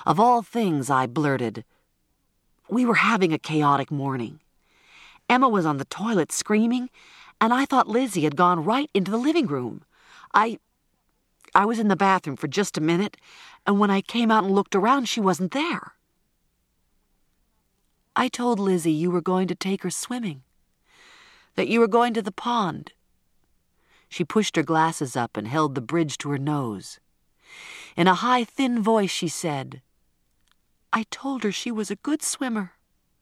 Of all things, I blurted. We were having a chaotic morning. Emma was on the toilet screaming, and I thought Lizzie had gone right into the living room. I was in the bathroom for just a minute, and when I came out and looked around, she wasn't there. I told Lizzie you were going to take her swimming, that you were going to the pond. She pushed her glasses up and held the bridge to her nose. In a high, thin voice, she said, I told her she was a good swimmer.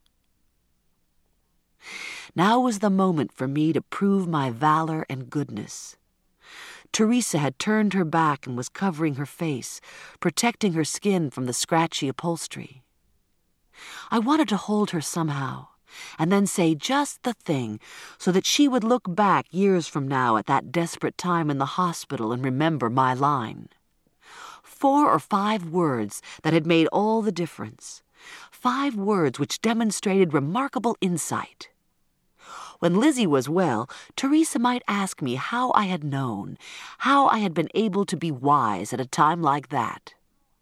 Now was the moment for me to prove my valor and goodness. Teresa had turned her back and was covering her face, protecting her skin from the scratchy upholstery. I wanted to hold her somehow, and then say just the thing, so that she would look back years from now at that desperate time in the hospital and remember my line. 4 or 5 words that had made all the difference. 5 words which demonstrated remarkable insight. When Lizzie was well, Teresa might ask me how I had known, how I had been able to be wise at a time like that.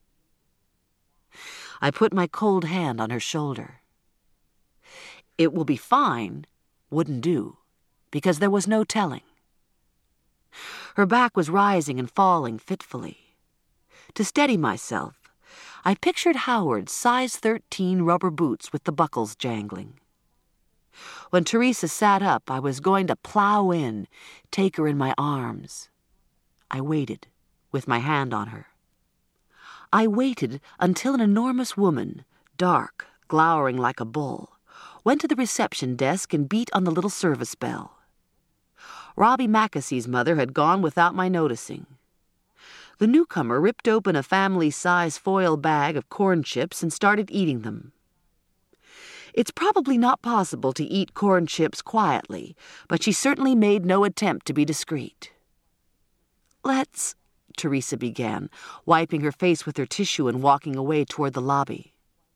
I put my cold hand on her shoulder. It will be fine wouldn't do, because there was no telling. Her back was rising and falling fitfully. To steady myself, I pictured Howard's size 13 rubber boots with the buckles jangling. When Teresa sat up, I was going to plow in, take her in my arms. I waited, with my hand on her. I waited until an enormous woman, dark, glowering like a bull, went to the reception desk and beat on the little service bell. Robbie Mackessy's mother had gone without my noticing. The newcomer ripped open a family-size foil bag of corn chips and started eating them. It's probably not possible to eat corn chips quietly, but she certainly made no attempt to be discreet. Let's, Teresa began, wiping her face with her tissue and walking away toward the lobby.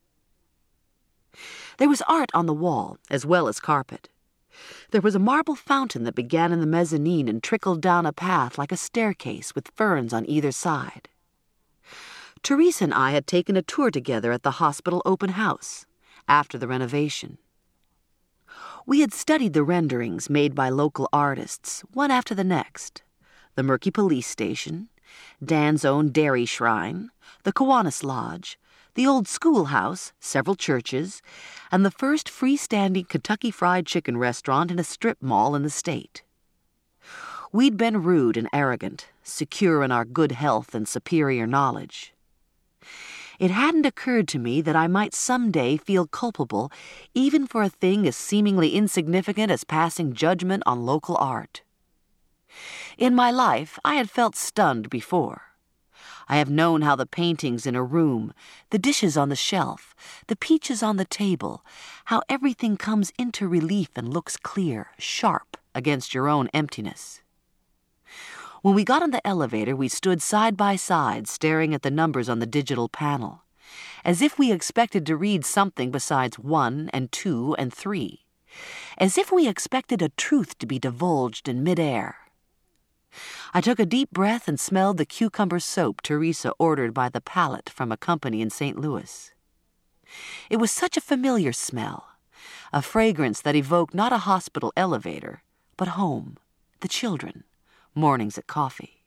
There was art on the wall, as well as carpet. There was a marble fountain that began in the mezzanine and trickled down a path like a staircase with ferns on either side. Teresa and I had taken a tour together at the hospital open house, after the renovation. We had studied the renderings made by local artists, one after the next. The Murky Police Station, Dan's own dairy shrine, the Kiwanis Lodge, the old schoolhouse, several churches, and the first freestanding Kentucky Fried Chicken restaurant in a strip mall in the state. We'd been rude and arrogant, secure in our good health and superior knowledge. It hadn't occurred to me that I might someday feel culpable even for a thing as seemingly insignificant as passing judgment on local art. In my life, I had felt stunned before. I have known how the paintings in a room, the dishes on the shelf, the peaches on the table, how everything comes into relief and looks clear, sharp, against your own emptiness. When we got on the elevator, we stood side by side, staring at the numbers on the digital panel, as if we expected to read something besides 1 and 2 and 3, as if we expected a truth to be divulged in midair. I took a deep breath and smelled the cucumber soap Teresa ordered by the pallet from a company in St. Louis. It was such a familiar smell, a fragrance that evoked not a hospital elevator, but home, the children, mornings at coffee.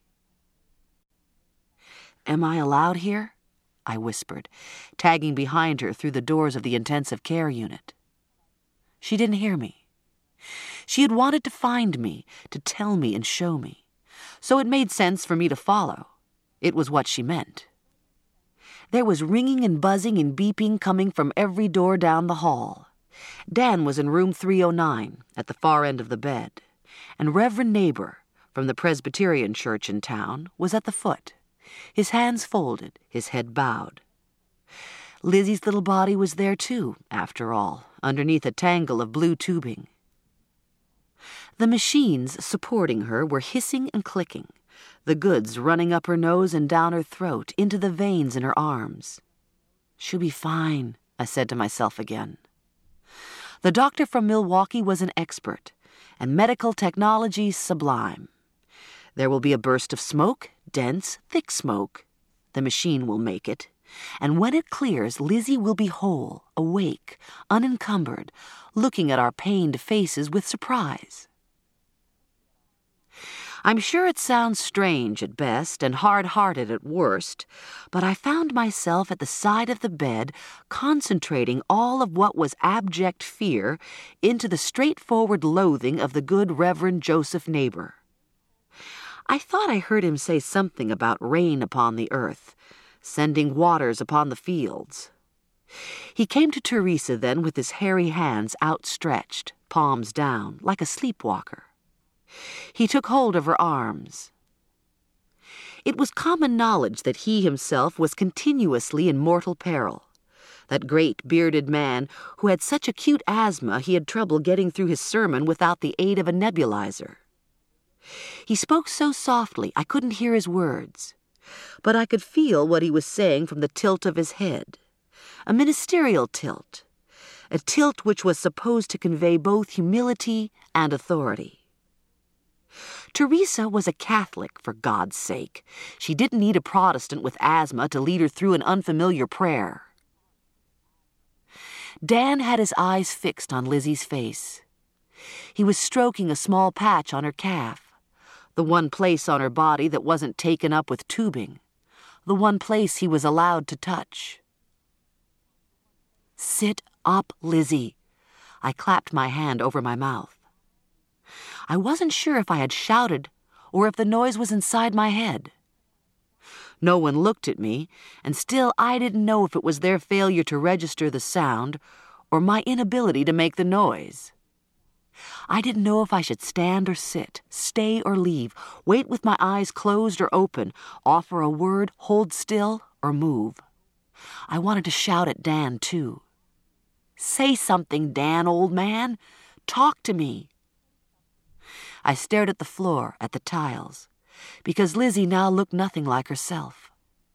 "Am I allowed here?" I whispered, tagging behind her through the doors of the intensive care unit. She didn't hear me. She had wanted to find me, to tell me and show me, so it made sense for me to follow. It was what she meant. There was ringing and buzzing and beeping coming from every door down the hall. Dan was in room 309, at the far end of the bed, and Reverend Neighbor, from the Presbyterian church in town, was at the foot, his hands folded, his head bowed. Lizzie's little body was there too, after all, underneath a tangle of blue tubing. The machines supporting her were hissing and clicking, the goods running up her nose and down her throat, into the veins in her arms. "She'll be fine," I said to myself again. The doctor from Milwaukee was an expert, and medical technology sublime. There will be a burst of smoke, dense, thick smoke. The machine will make it. And when it clears, Lizzie will be whole, awake, unencumbered, looking at our pained faces with surprise. I'm sure it sounds strange at best and hard-hearted at worst, but I found myself at the side of the bed concentrating all of what was abject fear into the straightforward loathing of the good Reverend Joseph Neighbor. I thought I heard him say something about rain upon the earth, sending waters upon the fields. He came to Teresa then with his hairy hands outstretched, palms down, like a sleepwalker. He took hold of her arms. It was common knowledge that he himself was continuously in mortal peril. That great bearded man who had such acute asthma he had trouble getting through his sermon without the aid of a nebulizer. He spoke so softly I couldn't hear his words, but I could feel what he was saying from the tilt of his head. A ministerial tilt, a tilt which was supposed to convey both humility and authority. Teresa was a Catholic, for God's sake. She didn't need a Protestant with asthma to lead her through an unfamiliar prayer. Dan had his eyes fixed on Lizzie's face. He was stroking a small patch on her calf, the one place on her body that wasn't taken up with tubing, the one place he was allowed to touch. "Sit up, Lizzie." I clapped my hand over my mouth. I wasn't sure if I had shouted or if the noise was inside my head. No one looked at me, and still I didn't know if it was their failure to register the sound or my inability to make the noise. I didn't know if I should stand or sit, stay or leave, wait with my eyes closed or open, offer a word, hold still, or move. I wanted to shout at Dan, too. "Say something, Dan, old man. Talk to me." I stared at the floor, at the tiles, because Lizzie now looked nothing like herself.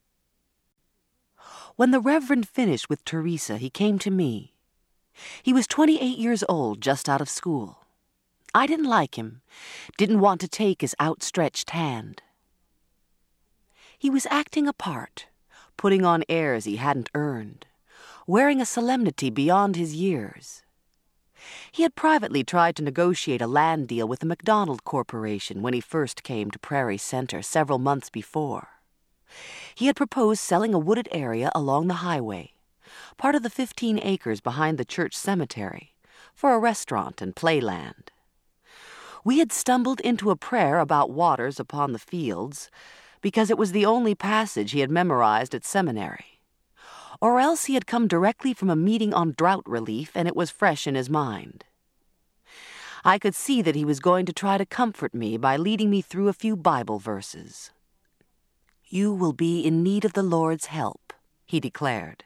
When the Reverend finished with Teresa, he came to me. He was 28 years old, just out of school. I didn't like him, didn't want to take his outstretched hand. He was acting a part, putting on airs he hadn't earned, wearing a solemnity beyond his years. He had privately tried to negotiate a land deal with the McDonald Corporation when he first came to Prairie Center several months before. He had proposed selling a wooded area along the highway, part of the 15 acres behind the church cemetery, for a restaurant and playland. We had stumbled into a prayer about waters upon the fields because it was the only passage he had memorized at seminary. Or else he had come directly from a meeting on drought relief and it was fresh in his mind. I could see that he was going to try to comfort me by leading me through a few Bible verses. "You will be in need of the Lord's help," he declared.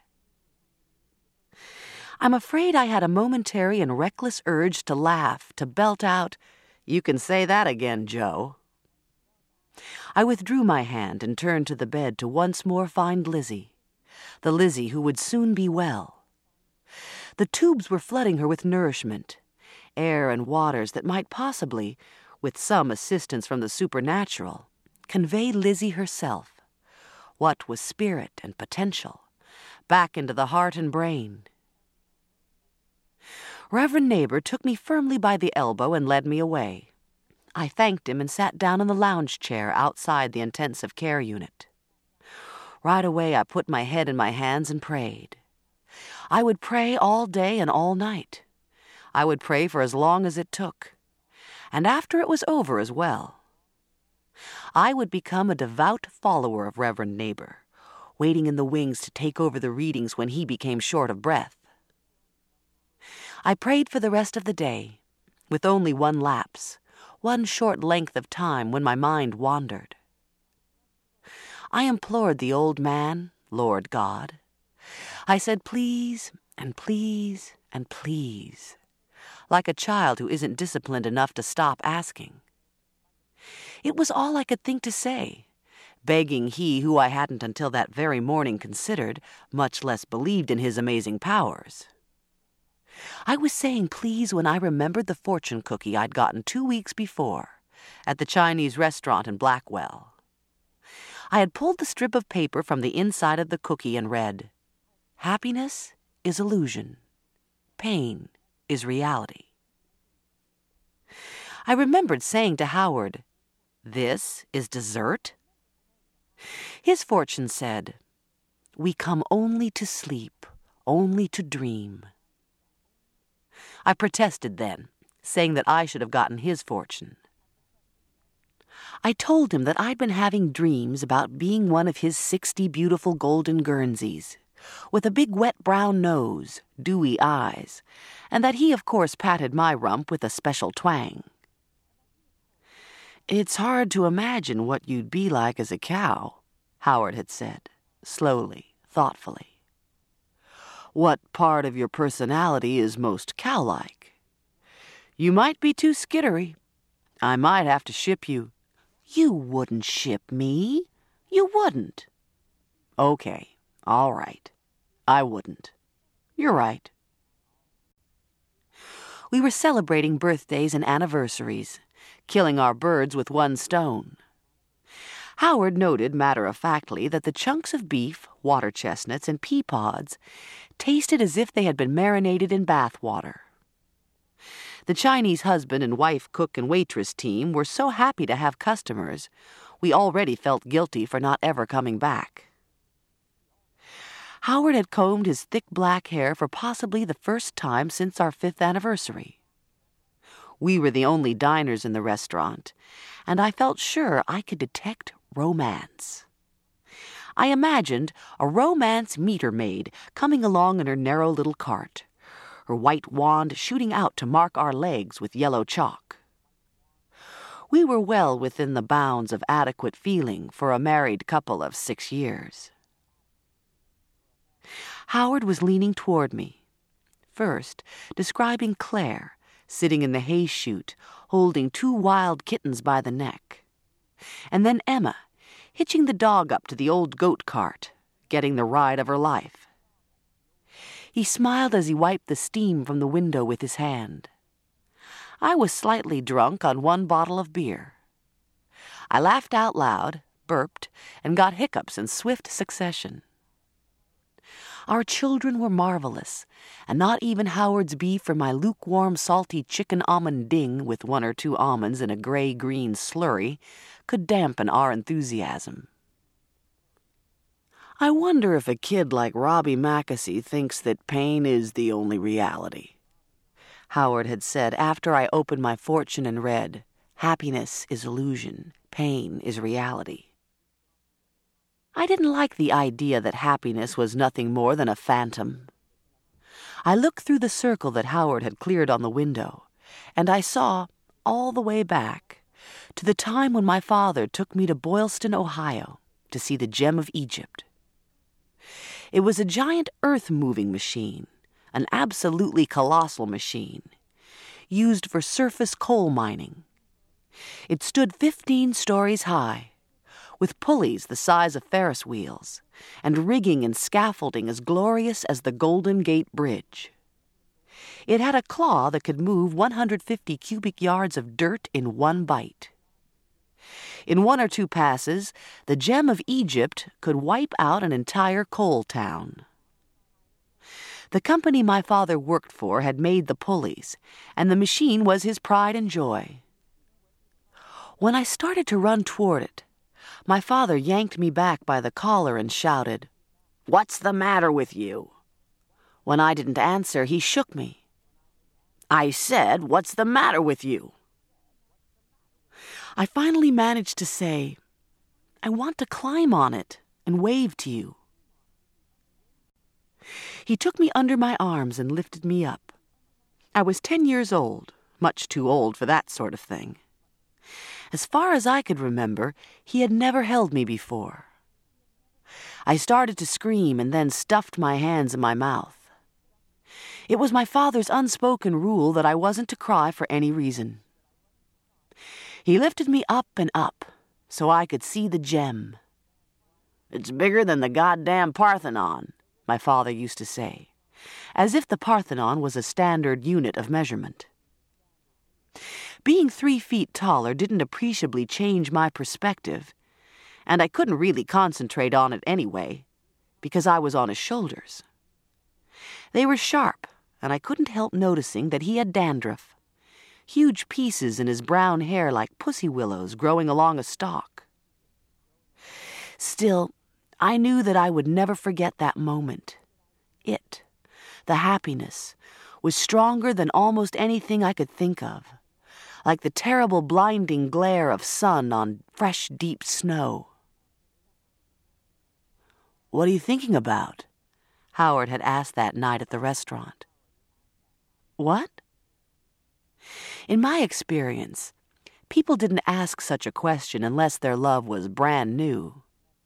I'm afraid I had a momentary and reckless urge to laugh, to belt out, "You can say that again, Joe." I withdrew my hand and turned to the bed to once more find Lizzie, the Lizzie who would soon be well. The tubes were flooding her with nourishment, air and waters that might possibly, with some assistance from the supernatural, convey Lizzie herself, what was spirit and potential, back into the heart and brain. Reverend Neighbor took me firmly by the elbow and led me away. I thanked him and sat down in the lounge chair outside the intensive care unit. Right away I put my head in my hands and prayed. I would pray all day and all night. I would pray for as long as it took, and after it was over as well. I would become a devout follower of Reverend Neighbor, waiting in the wings to take over the readings when he became short of breath. I prayed for the rest of the day, with only one lapse, one short length of time when my mind wandered. I implored the old man, Lord God. I said please and please and please, like a child who isn't disciplined enough to stop asking. It was all I could think to say, begging he who I hadn't until that very morning considered, much less believed in his amazing powers. I was saying please when I remembered the fortune cookie I'd gotten 2 weeks before at the Chinese restaurant in Blackwell. I had pulled the strip of paper from the inside of the cookie and read, "Happiness is illusion. Pain is reality." I remembered saying to Howard, "This is dessert?" His fortune said, "We come only to sleep, only to dream." I protested then, saying that I should have gotten his fortune. I told him that I'd been having dreams about being one of his 60 beautiful golden Guernseys, with a big wet brown nose, dewy eyes, and that he of course patted my rump with a special twang. "It's hard to imagine what you'd be like as a cow," Howard had said, slowly, thoughtfully. "What part of your personality is most cow-like? You might be too skittery. I might have to ship you." "You wouldn't ship me. You wouldn't." "Okay, all right. I wouldn't. You're right." We were celebrating birthdays and anniversaries, killing our birds with one stone. Howard noted matter-of-factly that the chunks of beef, water chestnuts, and pea pods tasted as if they had been marinated in bath water. The Chinese husband and wife cook and waitress team were so happy to have customers, we already felt guilty for not ever coming back. Howard had combed his thick black hair for possibly the first time since our 5th anniversary. We were the only diners in the restaurant, and I felt sure I could detect romance. I imagined a romance meter maid coming along in her narrow little cart, her white wand shooting out to mark our legs with yellow chalk. We were well within the bounds of adequate feeling for a married couple of 6 years. Howard was leaning toward me, first describing Claire, sitting in the hay chute, holding 2 wild kittens by the neck, and then Emma, hitching the dog up to the old goat cart, getting the ride of her life. He smiled as he wiped the steam from the window with his hand. I was slightly drunk on 1 bottle of beer. I laughed out loud, burped, and got hiccups in swift succession. Our children were marvelous, and not even Howard's beef or my lukewarm salty chicken almond ding with 1 or 2 almonds in a gray-green slurry could dampen our enthusiasm. "I wonder if a kid like Robbie Mackesy thinks that pain is the only reality," Howard had said after I opened my fortune and read, "Happiness is illusion, pain is reality." I didn't like the idea that happiness was nothing more than a phantom. I looked through the circle that Howard had cleared on the window, and I saw, all the way back, to the time when my father took me to Boylston, Ohio, to see the Gem of Egypt. It was a giant earth-moving machine, an absolutely colossal machine, used for surface coal mining. It stood 15 stories high, with pulleys the size of Ferris wheels, and rigging and scaffolding as glorious as the Golden Gate Bridge. It had a claw that could move 150 cubic yards of dirt in 1 bite. In 1 or 2 passes, the Gem of Egypt could wipe out an entire coal town. The company my father worked for had made the pulleys, and the machine was his pride and joy. When I started to run toward it, my father yanked me back by the collar and shouted, "What's the matter with you?" When I didn't answer, he shook me. "I said, what's the matter with you?" I finally managed to say, "I want to climb on it and wave to you." He took me under my arms and lifted me up. I was 10 years old, much too old for that sort of thing. As far as I could remember, he had never held me before. I started to scream and then stuffed my hands in my mouth. It was my father's unspoken rule that I wasn't to cry for any reason. He lifted me up and up, so I could see the gem. "It's bigger than the goddamn Parthenon," my father used to say, as if the Parthenon was a standard unit of measurement. Being 3 feet taller didn't appreciably change my perspective, and I couldn't really concentrate on it anyway, because I was on his shoulders. They were sharp, and I couldn't help noticing that he had dandruff, huge pieces in his brown hair like pussy willows growing along a stalk. Still, I knew that I would never forget that moment. It, the happiness, was stronger than almost anything I could think of, like the terrible blinding glare of sun on fresh, deep snow. "What are you thinking about?" Howard had asked that night at the restaurant. "What?" In my experience, people didn't ask such a question unless their love was brand new.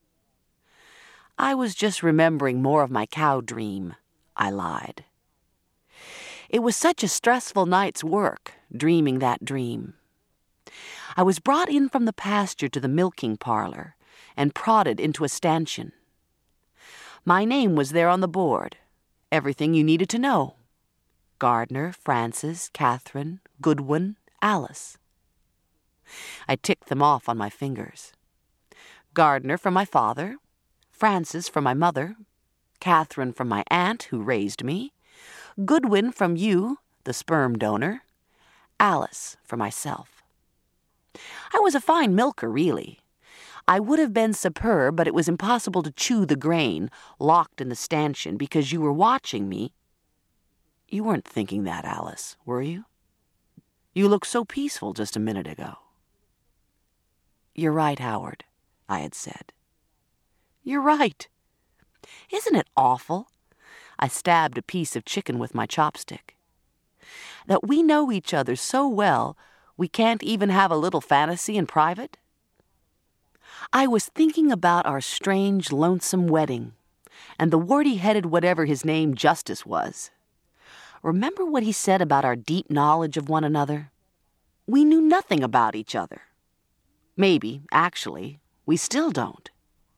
"I was just remembering more of my cow dream," I lied. It was such a stressful night's work, dreaming that dream. I was brought in from the pasture to the milking parlor and prodded into a stanchion. My name was there on the board, everything you needed to know. Gardner, Frances, Catherine, Goodwin, Alice. I ticked them off on my fingers. Gardner from my father, Frances from my mother, Catherine from my aunt who raised me, Goodwin from you, the sperm donor, Alice for myself. I was a fine milker, really. I would have been superb, but it was impossible to chew the grain, locked in the stanchion, because you were watching me. You weren't thinking that, Alice, were you? You looked so peaceful just a minute ago. "You're right, Howard," I had said. "You're right. Isn't it awful?" I stabbed a piece of chicken with my chopstick. "That we know each other so well, we can't even have a little fantasy in private?" I was thinking about our strange, lonesome wedding, and the warty-headed whatever his name Justice was. Remember what he said about our deep knowledge of one another? We knew nothing about each other. Maybe, actually, we still don't.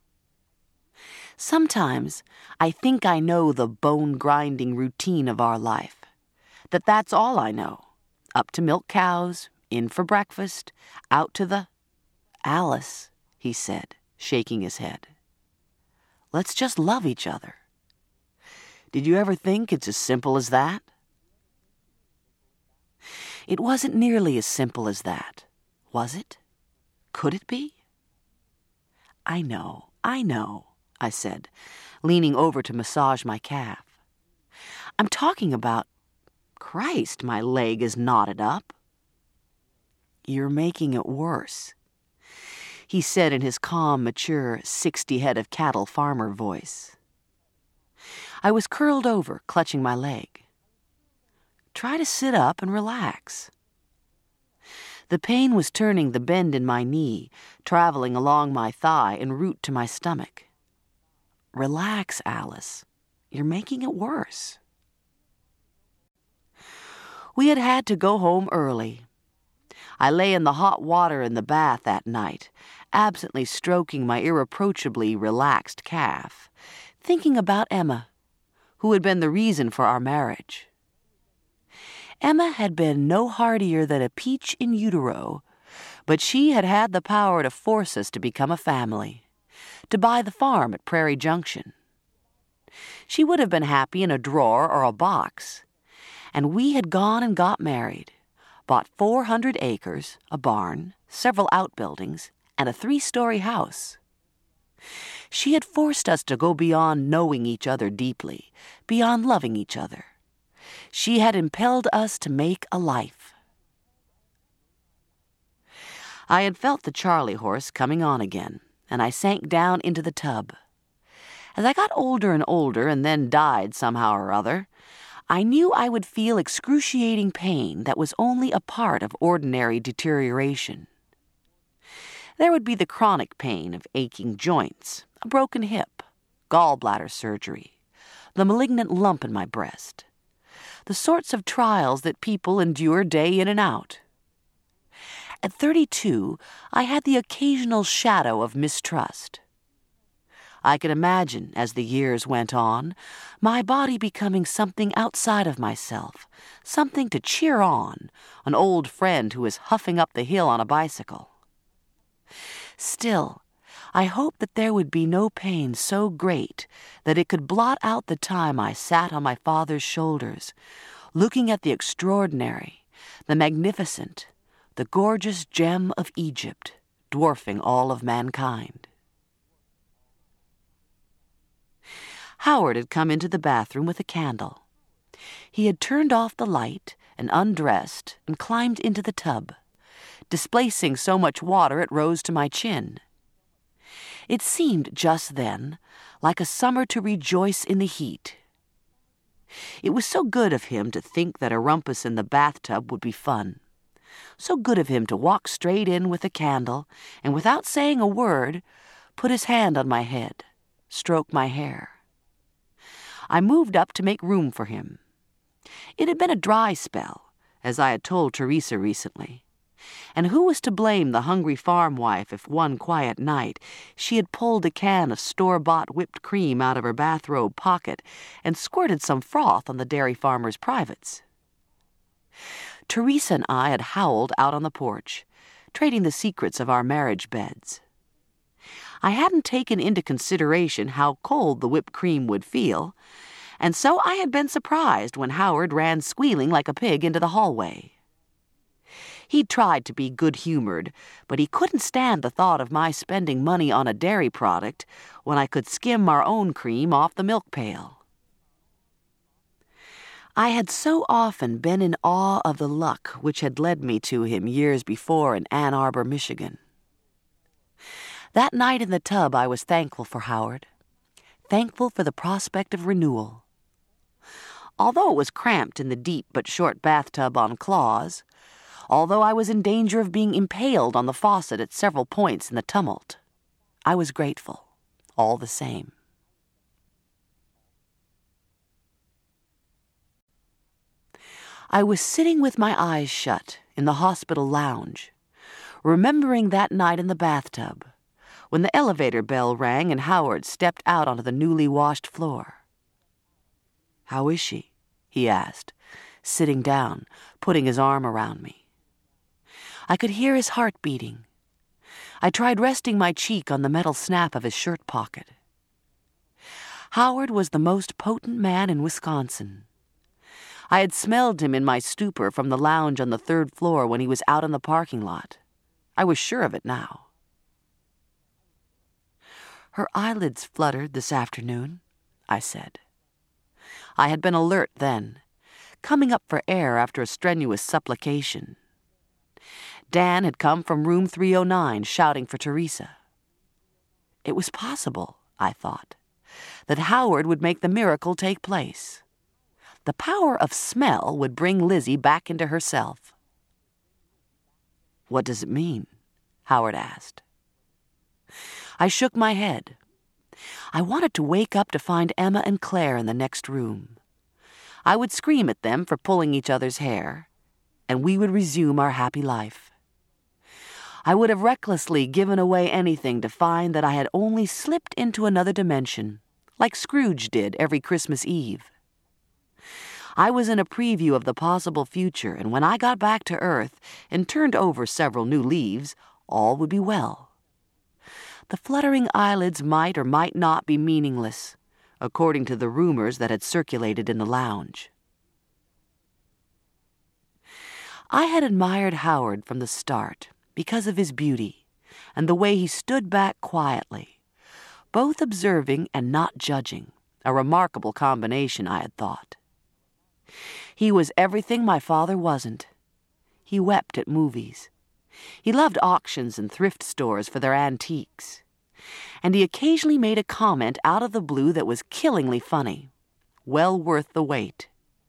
Sometimes I think I know the bone-grinding routine of our life, that that's all I know. Up to milk cows, in for breakfast, out to the... "Alice," he said, shaking his head. "Let's just love each other. Did you ever think it's as simple as that?" It wasn't nearly as simple as that, was it? Could it be? I know, I said, leaning over to massage my calf. "I'm talking about... Christ, my leg is knotted up." "You're making it worse," he said in his calm, mature, 60-head of cattle farmer voice. I was curled over, clutching my leg. "Try to sit up and relax." The pain was turning the bend in my knee, traveling along my thigh en route to my stomach. "Relax, Alice. You're making it worse." We had to go home early. I lay in the hot water in the bath that night, absently stroking my irreproachably relaxed calf, thinking about Emma, who had been the reason for our marriage. Emma had been no hardier than a peach in utero, but she had had the power to force us to become a family, to buy the farm at Prairie Junction. She would have been happy in a drawer or a box, and we had gone and got married, bought 400 acres, a barn, several outbuildings, and a 3-story house. She had forced us to go beyond knowing each other deeply, beyond loving each other. She had impelled us to make a life. I had felt the Charlie horse coming on again, and I sank down into the tub. As I got older and older and then died somehow or other, I knew I would feel excruciating pain that was only a part of ordinary deterioration. There would be the chronic pain of aching joints, a broken hip, gallbladder surgery, the malignant lump in my breast, the sorts of trials that people endure day in and out. At 32, I had the occasional shadow of mistrust. I could imagine, as the years went on, my body becoming something outside of myself, something to cheer on, an old friend who was huffing up the hill on a bicycle. Still, I hoped that there would be no pain so great that it could blot out the time I sat on my father's shoulders, looking at the extraordinary, the magnificent, the gorgeous gem of Egypt, dwarfing all of mankind. Howard had come into the bathroom with a candle. He had turned off the light and undressed and climbed into the tub, displacing so much water it rose to my chin. It seemed just then like a summer to rejoice in the heat. It was so good of him to think that a rumpus in the bathtub would be fun. So good of him to walk straight in with a candle and, without saying a word, put his hand on my head, stroke my hair. I moved up to make room for him. It had been a dry spell, as I had told Teresa recently. And who was to blame the hungry farm wife if one quiet night she had pulled a can of store-bought whipped cream out of her bathrobe pocket and squirted some froth on the dairy farmer's privates? Teresa and I had howled out on the porch, trading the secrets of our marriage beds. I hadn't taken into consideration how cold the whipped cream would feel, and so I had been surprised when Howard ran squealing like a pig into the hallway. He'd tried to be good-humored, but he couldn't stand the thought of my spending money on a dairy product when I could skim our own cream off the milk pail. I had so often been in awe of the luck which had led me to him years before in Ann Arbor, Michigan. That night in the tub I was thankful for Howard, thankful for the prospect of renewal. Although it was cramped in the deep but short bathtub on claws, although I was in danger of being impaled on the faucet at several points in the tumult, I was grateful, all the same. I was sitting with my eyes shut in the hospital lounge, remembering that night in the bathtub, when the elevator bell rang and Howard stepped out onto the newly washed floor. "How is she?" he asked, sitting down, putting his arm around me. I could hear his heart beating. I tried resting my cheek on the metal snap of his shirt pocket. Howard was the most potent man in Wisconsin. I had smelled him in my stupor from the lounge on the third floor when he was out in the parking lot. I was sure of it now. "Her eyelids fluttered this afternoon," I said. I had been alert then, coming up for air after a strenuous supplication. Dan had come from room 309 shouting for Teresa. It was possible, I thought, that Howard would make the miracle take place. The power of smell would bring Lizzie back into herself. "What does it mean?" Howard asked. I shook my head. I wanted to wake up to find Emma and Claire in the next room. I would scream at them for pulling each other's hair, and we would resume our happy life. I would have recklessly given away anything to find that I had only slipped into another dimension, like Scrooge did every Christmas Eve. I was in a preview of the possible future, and when I got back to Earth and turned over several new leaves, all would be well. The fluttering eyelids might or might not be meaningless, according to the rumors that had circulated in the lounge. I had admired Howard from the start because of his beauty and the way he stood back quietly, both observing and not judging, a remarkable combination, I had thought. He was everything my father wasn't. He wept at movies. He loved auctions and thrift stores for their antiques. And he occasionally made a comment out of the blue that was killingly funny, well worth the wait.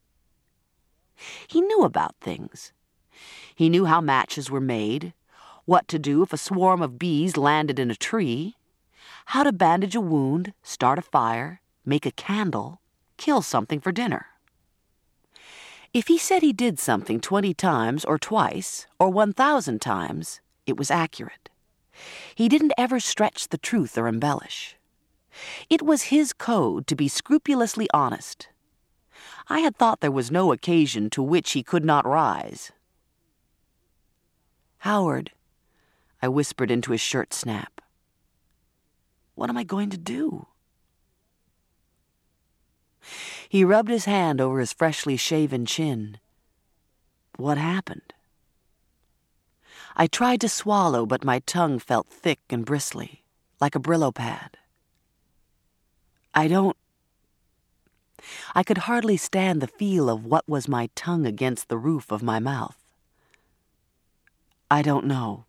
He knew about things. He knew how matches were made, what to do if a swarm of bees landed in a tree, how to bandage a wound, start a fire, make a candle, kill something for dinner. If he said he did something 20 times or twice or 1,000 times, it was accurate. He didn't ever stretch the truth or embellish. It was his code to be scrupulously honest. I had thought there was no occasion to which he could not rise. "Howard," I whispered into his shirt snap. What am I going to do? He rubbed his hand over his freshly shaven chin. What happened? I tried to swallow, but my tongue felt thick and bristly, like a Brillo pad. I could hardly stand the feel of what was my tongue against the roof of my mouth. I don't know.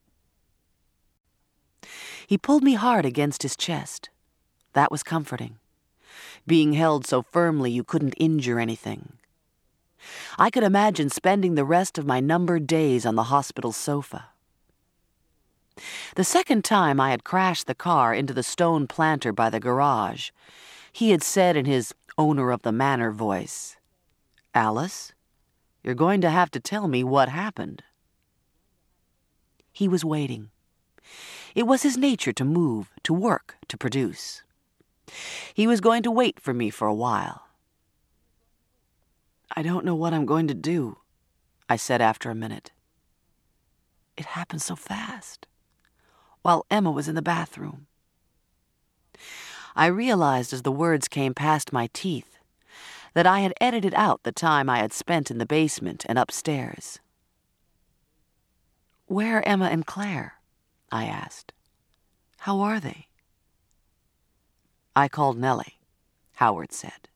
He pulled me hard against his chest. That was comforting. Being held so firmly you couldn't injure anything. I could imagine spending the rest of my numbered days on the hospital sofa. The second time I had crashed the car into the stone planter by the garage, he had said in his owner of the manor voice, "Alice, you're going to have to tell me what happened." He was waiting. It was his nature to move, to work, to produce. He was going to wait for me for a while. "I don't know what I'm going to do," I said after a minute. It happened so fast, while Emma was in the bathroom. I realized as the words came past my teeth that I had edited out the time I had spent in the basement and upstairs. "Where are Emma and Claire?" I asked. "How are they?" "I called Nellie," Howard said.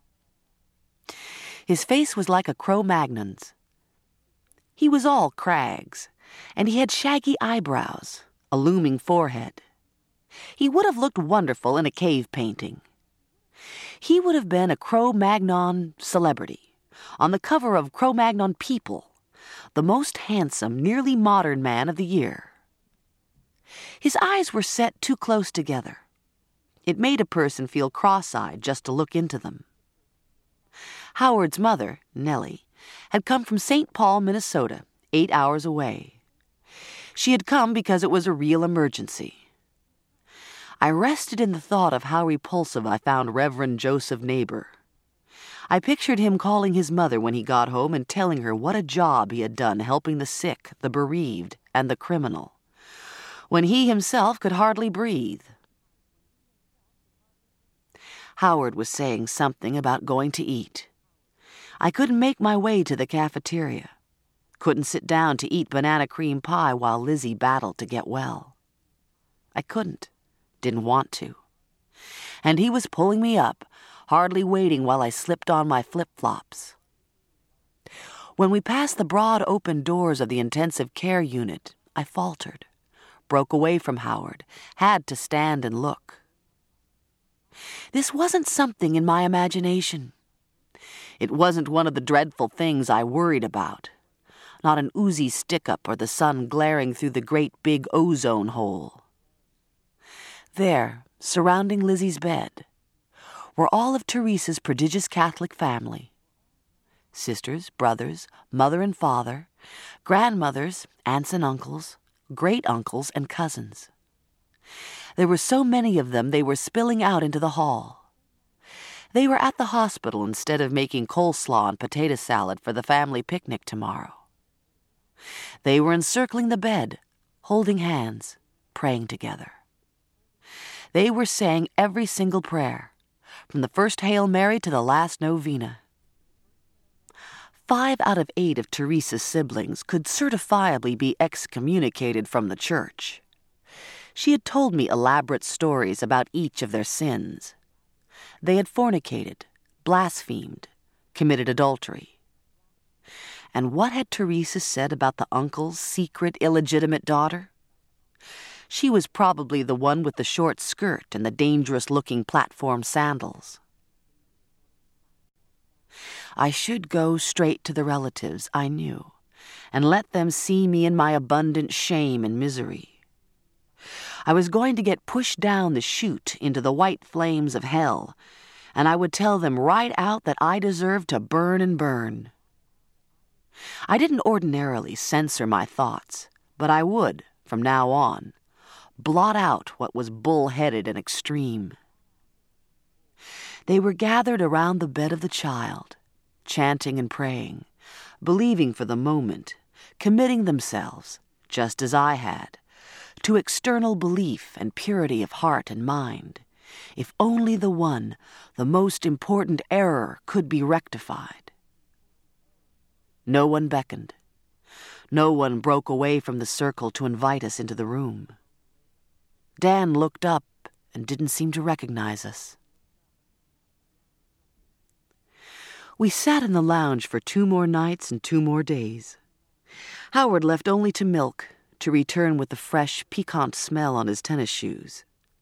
His face was like a Cro-Magnon's. He was all crags, and he had shaggy eyebrows, a looming forehead. He would have looked wonderful in a cave painting. He would have been a Cro-Magnon celebrity, on the cover of Cro-Magnon People, the most handsome, nearly modern man of the year. His eyes were set too close together. It made a person feel cross-eyed just to look into them. Howard's mother, Nellie, had come from St. Paul, Minnesota, 8 hours away. She had come because it was a real emergency. I rested in the thought of how repulsive I found Reverend Joseph Neighbor. I pictured him calling his mother when he got home and telling her what a job he had done helping the sick, the bereaved, and the criminal, when he himself could hardly breathe. Howard was saying something about going to eat. I couldn't make my way to the cafeteria. Couldn't sit down to eat banana cream pie while Lizzie battled to get well. I couldn't. Didn't want to. And he was pulling me up, hardly waiting while I slipped on my flip-flops. When we passed the broad open doors of the intensive care unit, I faltered, broke away from Howard, had to stand and look. This wasn't something in my imagination. It wasn't one of the dreadful things I worried about. Not an Uzi stick-up or the sun glaring through the great big ozone hole. There, surrounding Lizzie's bed, were all of Teresa's prodigious Catholic family. Sisters, brothers, mother and father, grandmothers, aunts and uncles, great-uncles and cousins. There were so many of them they were spilling out into the hall. They were at the hospital instead of making coleslaw and potato salad for the family picnic tomorrow. They were encircling the bed, holding hands, praying together. They were saying every single prayer, from the first Hail Mary to the last novena. 5 out of 8 of Teresa's siblings could certifiably be excommunicated from the church. She had told me elaborate stories about each of their sins. They had fornicated, blasphemed, committed adultery. And what had Teresa said about the uncle's secret illegitimate daughter? She was probably the one with the short skirt and the dangerous-looking platform sandals. I should go straight to the relatives, I knew, and let them see me in my abundant shame and misery. I was going to get pushed down the chute into the white flames of hell, and I would tell them right out that I deserved to burn and burn. I didn't ordinarily censor my thoughts, but I would, from now on, blot out what was bull-headed and extreme. They were gathered around the bed of the child, chanting and praying, believing for the moment, committing themselves, just as I had, to external belief and purity of heart and mind, if only the one, the most important error could be rectified. No one beckoned. No one broke away from the circle to invite us into the room. Dan looked up and didn't seem to recognize us. We sat in the lounge for 2 more nights and 2 more days. Howard left only to milk, to return with the fresh, piquant smell on his tennis shoes.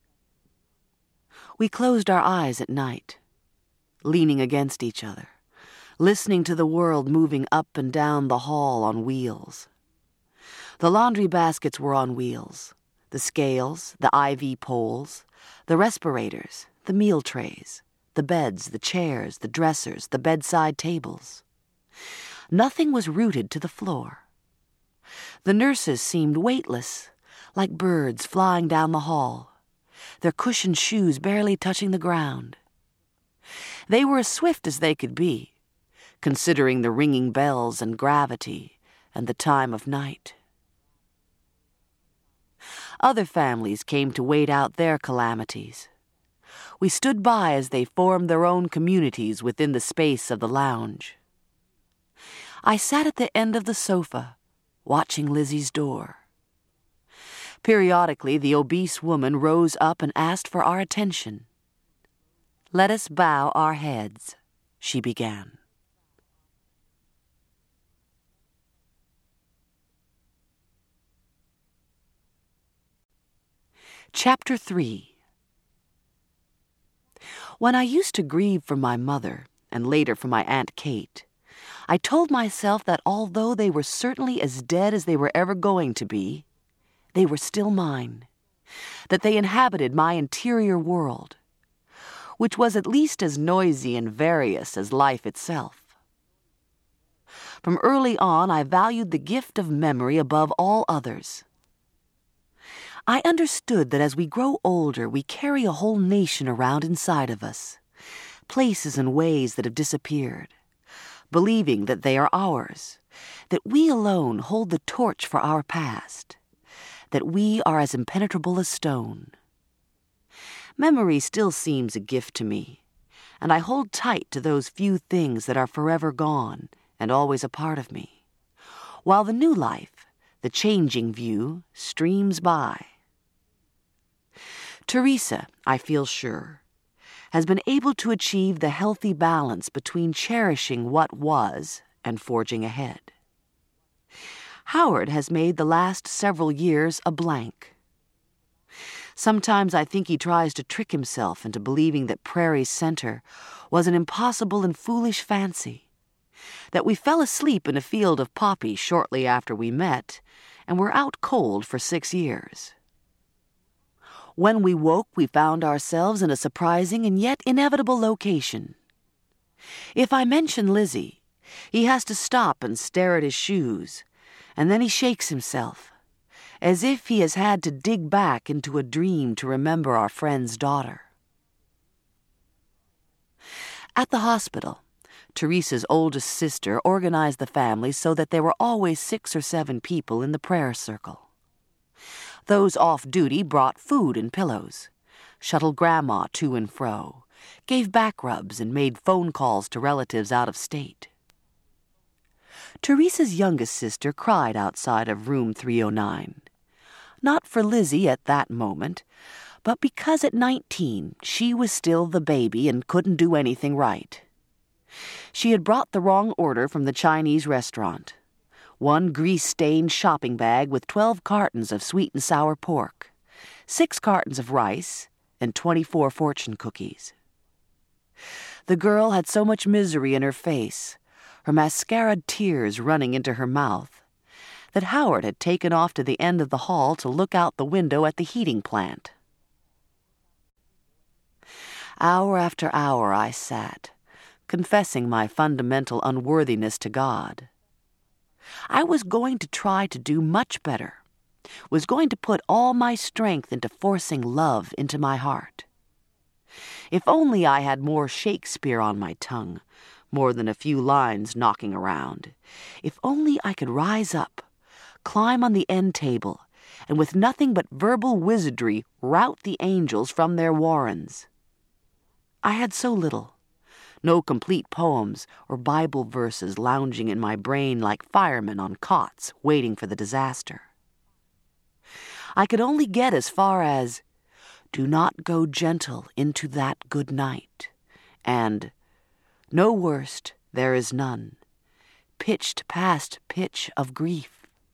We closed our eyes at night, leaning against each other, listening to the world moving up and down the hall on wheels. The laundry baskets were on wheels, the scales, the IV poles, the respirators, the meal trays, the beds, the chairs, the dressers, the bedside tables. Nothing was rooted to the floor. The nurses seemed weightless, like birds flying down the hall, their cushioned shoes barely touching the ground. They were as swift as they could be, considering the ringing bells and gravity and the time of night. Other families came to wait out their calamities. We stood by as they formed their own communities within the space of the lounge. I sat at the end of the sofa, watching Lizzie's door. Periodically, the obese woman rose up and asked for our attention. "Let us bow our heads," she began. Chapter 3. When I used to grieve for my mother, and later for my Aunt Kate, I told myself that although they were certainly as dead as they were ever going to be, they were still mine, that they inhabited my interior world, which was at least as noisy and various as life itself. From early on, I valued the gift of memory above all others. I understood that as we grow older, we carry a whole nation around inside of us, places and ways that have disappeared, believing that they are ours, that we alone hold the torch for our past, that we are as impenetrable as stone. Memory still seems a gift to me, and I hold tight to those few things that are forever gone and always a part of me, while the new life, the changing view, streams by. Teresa, I feel sure, has been able to achieve the healthy balance between cherishing what was and forging ahead. Howard has made the last several years a blank. Sometimes I think he tries to trick himself into believing that Prairie Center was an impossible and foolish fancy, that we fell asleep in a field of poppies shortly after we met and were out cold for 6 years. When we woke, we found ourselves in a surprising and yet inevitable location. If I mention Lizzie, he has to stop and stare at his shoes, and then he shakes himself, as if he has had to dig back into a dream to remember our friend's daughter. At the hospital, Teresa's oldest sister organized the family so that there were always 6 or 7 people in the prayer circle. Those off duty brought food and pillows, shuttled Grandma to and fro, gave back rubs, and made phone calls to relatives out of state. Teresa's youngest sister cried outside of room 309, not for Lizzie at that moment, but because at 19 she was still the baby and couldn't do anything right. She had brought the wrong order from the Chinese restaurant. 1 grease-stained shopping bag with 12 cartons of sweet and sour pork, 6 cartons of rice, and 24 fortune cookies. The girl had so much misery in her face, her mascaraed tears running into her mouth, that Howard had taken off to the end of the hall to look out the window at the heating plant. Hour after hour I sat, confessing my fundamental unworthiness to God. I was going to try to do much better, was going to put all my strength into forcing love into my heart. If only I had more Shakespeare on my tongue, more than a few lines knocking around. If only I could rise up, climb on the end table, and with nothing but verbal wizardry rout the angels from their warrens. I had so little. No complete poems or Bible verses lounging in my brain like firemen on cots waiting for the disaster. I could only get as far as, "Do not go gentle into that good night," and "No worst there is none, pitched past pitch of grief."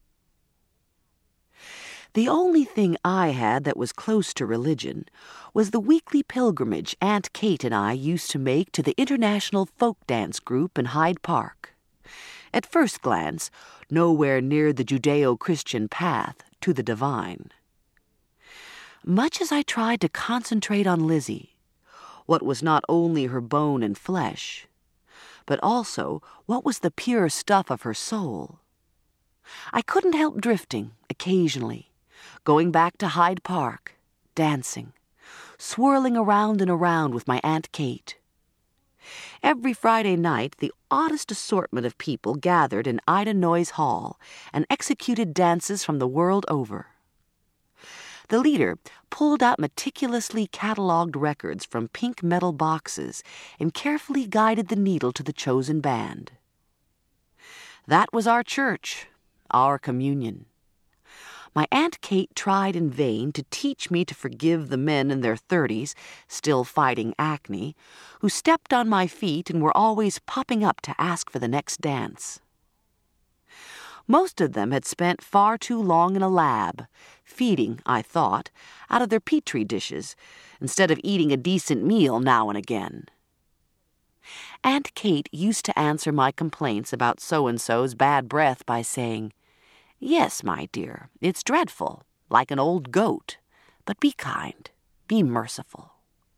The only thing I had that was close to religion was the weekly pilgrimage Aunt Kate and I used to make to the International Folk Dance Group in Hyde Park. At first glance, nowhere near the Judeo-Christian path to the divine. Much as I tried to concentrate on Lizzie, what was not only her bone and flesh, but also what was the pure stuff of her soul, I couldn't help drifting occasionally, going back to Hyde Park, dancing, swirling around and around with my Aunt Kate. Every Friday night, the oddest assortment of people gathered in Ida Noyes Hall and executed dances from the world over. The leader pulled out meticulously catalogued records from pink metal boxes and carefully guided the needle to the chosen band. That was our church, our communion. My Aunt Kate tried in vain to teach me to forgive the men in their 30s, still fighting acne, who stepped on my feet and were always popping up to ask for the next dance. Most of them had spent far too long in a lab, feeding, I thought, out of their petri dishes, instead of eating a decent meal now and again. Aunt Kate used to answer my complaints about so-and-so's bad breath by saying, "Yes, my dear, it's dreadful, like an old goat, but be kind, be merciful."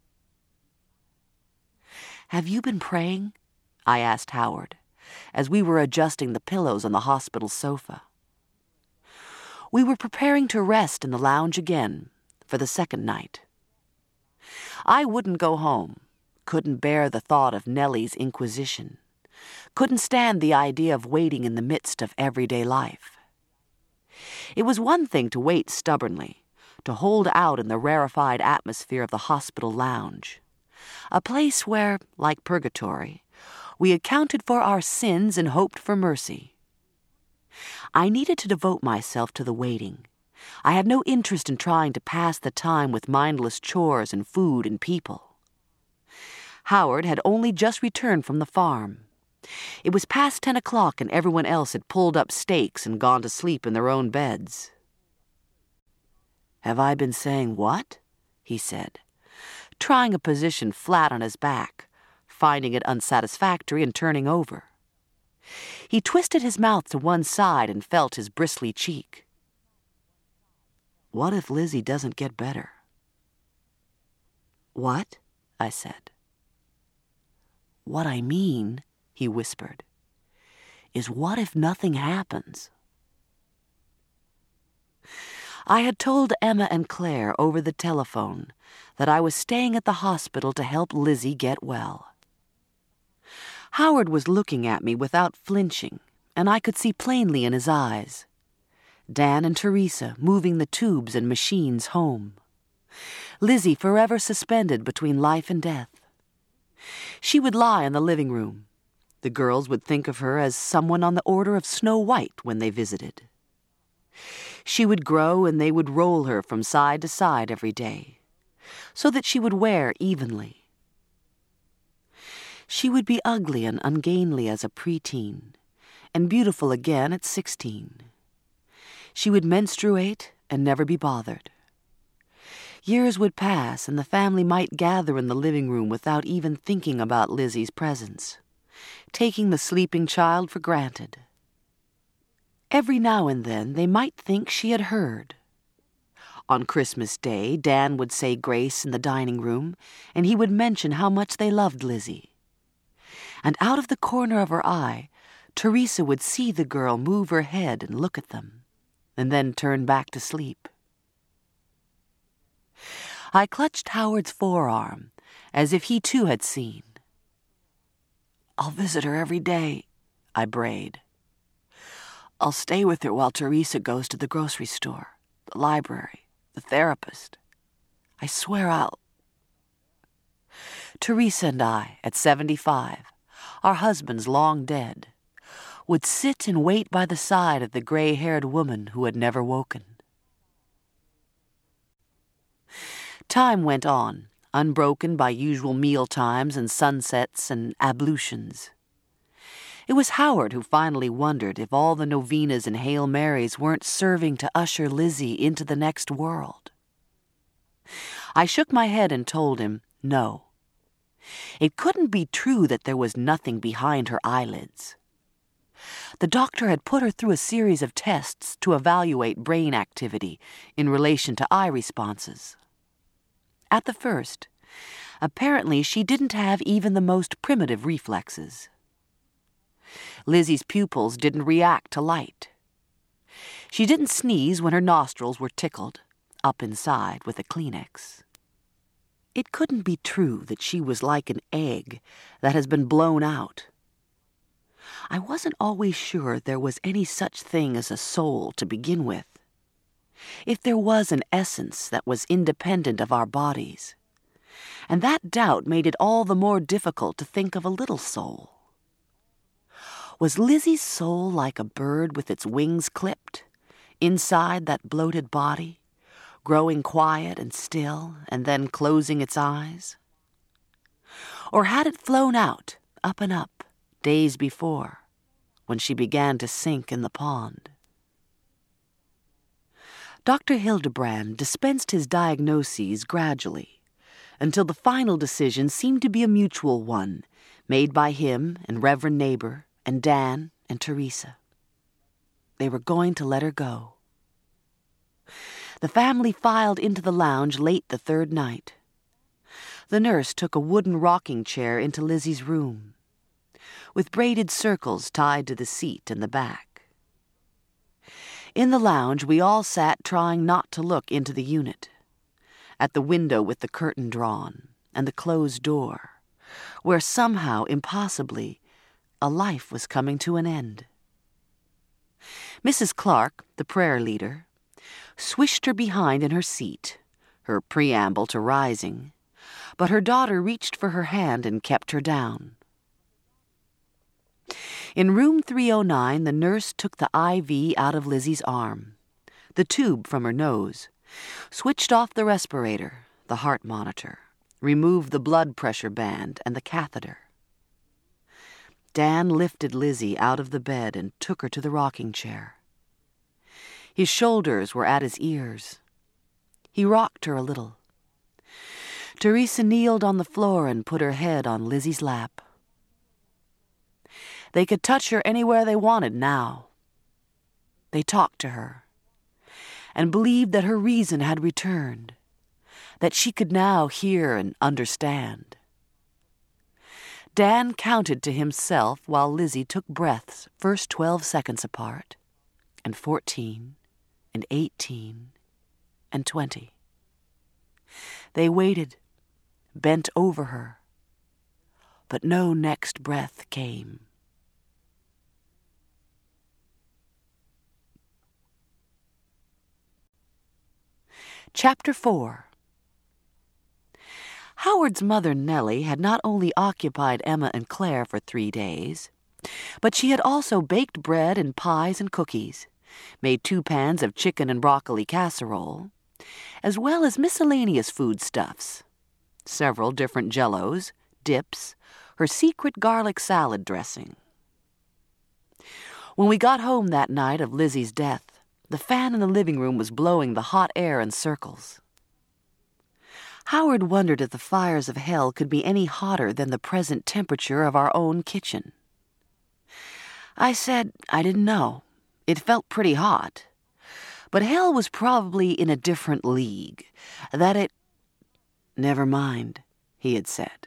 "Have you been praying?" I asked Howard, as we were adjusting the pillows on the hospital sofa. We were preparing to rest in the lounge again for the second night. I wouldn't go home, couldn't bear the thought of Nellie's inquisition, couldn't stand the idea of waiting in the midst of everyday life. It was one thing to wait stubbornly, to hold out in the rarefied atmosphere of the hospital lounge, a place where, like purgatory, we accounted for our sins and hoped for mercy. I needed to devote myself to the waiting. I had no interest in trying to pass the time with mindless chores and food and people. Howard had only just returned from the farm. It was past 10 o'clock and everyone else had pulled up stakes and gone to sleep in their own beds. "Have I been saying what?" he said, trying a position flat on his back, finding it unsatisfactory and turning over. He twisted his mouth to one side and felt his bristly cheek. "What if Lizzie doesn't get better?" "What?" I said. "What I mean," he whispered, "is what if nothing happens?" I had told Emma and Claire over the telephone that I was staying at the hospital to help Lizzie get well. Howard was looking at me without flinching, and I could see plainly in his eyes. Dan and Teresa moving the tubes and machines home. Lizzie forever suspended between life and death. She would lie in the living room. The girls would think of her as someone on the order of Snow White when they visited. She would grow and they would roll her from side to side every day, so that she would wear evenly. She would be ugly and ungainly as a preteen, and beautiful again at 16. She would menstruate and never be bothered. Years would pass and the family might gather in the living room without even thinking about Lizzie's presence, taking the sleeping child for granted. Every now and then they might think she had heard. On Christmas Day, Dan would say grace in the dining room, and he would mention how much they loved Lizzie. And out of the corner of her eye, Teresa would see the girl move her head and look at them, and then turn back to sleep. I clutched Howard's forearm, as if he too had seen. "I'll visit her every day," I brayed. "I'll stay with her while Teresa goes to the grocery store. the library, the therapist. I swear I'll... Teresa and I, at 75, our husbands long dead, would sit and wait by the side of the gray-haired woman who had never woken. Time went on, unbroken by usual meal times and sunsets and ablutions. It was Howard who finally wondered if all the novenas and Hail Marys weren't serving to usher Lizzie into the next world. I shook my head and told him no. It couldn't be true that there was nothing behind her eyelids. The doctor had put her through a series of tests to evaluate brain activity in relation to eye responses. At the first, apparently she didn't have even the most primitive reflexes. Lizzie's pupils didn't react to light. She didn't sneeze when her nostrils were tickled, up inside with a Kleenex. It couldn't be true that she was like an egg that has been blown out. I wasn't always sure there was any such thing as a soul to begin with. If there was an essence that was independent of our bodies. And that doubt made it all the more difficult to think of a little soul. Was Lizzie's soul like a bird with its wings clipped, inside that bloated body, growing quiet and still, and then closing its eyes? Or had it flown out, up and up, days before, when she began to sink in the pond? Dr. Hildebrand dispensed his diagnoses gradually, until the final decision seemed to be a mutual one, made by him and Reverend Neighbor and Dan and Teresa. They were going to let her go. The family filed into the lounge late the third night. The nurse took a wooden rocking chair into Lizzie's room, with braided circles tied to the seat in the back. In the lounge, we all sat trying not to look into the unit, at the window with the curtain drawn and the closed door, where somehow, impossibly, a life was coming to an end. Mrs. Clark, the prayer leader, swished her behind in her seat, her preamble to rising, but her daughter reached for her hand and kept her down. In room 309, the nurse took the IV out of Lizzie's arm, the tube from her nose, switched off the respirator, the heart monitor, removed the blood pressure band and the catheter. Dan lifted Lizzie out of the bed and took her to the rocking chair. His shoulders were at his ears. He rocked her a little. Teresa kneeled on the floor and put her head on Lizzie's lap. They could touch her anywhere they wanted now. They talked to her and believed that her reason had returned, that she could now hear and understand. Dan counted to himself while Lizzie took breaths, first 12 seconds apart, and 14, and 18, and 20. They waited, bent over her, but no next breath came. Chapter 4. Howard's mother, Nellie, had not only occupied Emma and Claire for 3 days, but she had also baked bread and pies and cookies, made 2 pans of chicken and broccoli casserole, as well as miscellaneous foodstuffs, several different jellos, dips, her secret garlic salad dressing. When we got home that night of Lizzie's death, the fan in the living room was blowing the hot air in circles. Howard wondered if the fires of hell could be any hotter than the present temperature of our own kitchen. I said I didn't know. It felt pretty hot. But hell was probably in a different league. That it... Never mind, he had said.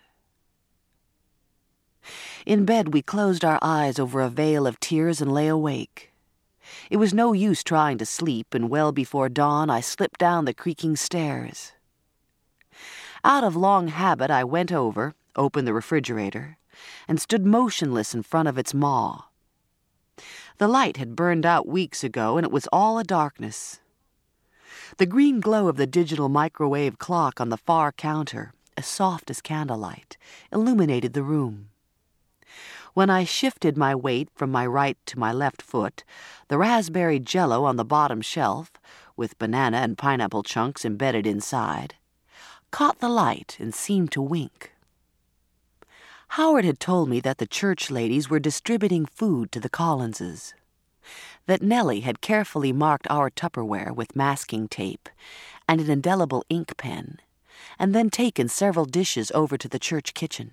In bed, we closed our eyes over a veil of tears and lay awake. It was no use trying to sleep, and well before dawn I slipped down the creaking stairs. Out of long habit, I went over, opened the refrigerator, and stood motionless in front of its maw. The light had burned out weeks ago, and it was all a darkness. The green glow of the digital microwave clock on the far counter, as soft as candlelight, illuminated the room. When I shifted my weight from my right to my left foot, the raspberry jello on the bottom shelf, with banana and pineapple chunks embedded inside, caught the light and seemed to wink. Howard had told me that the church ladies were distributing food to the Collinses, that Nellie had carefully marked our Tupperware with masking tape and an indelible ink pen, and then taken several dishes over to the church kitchen.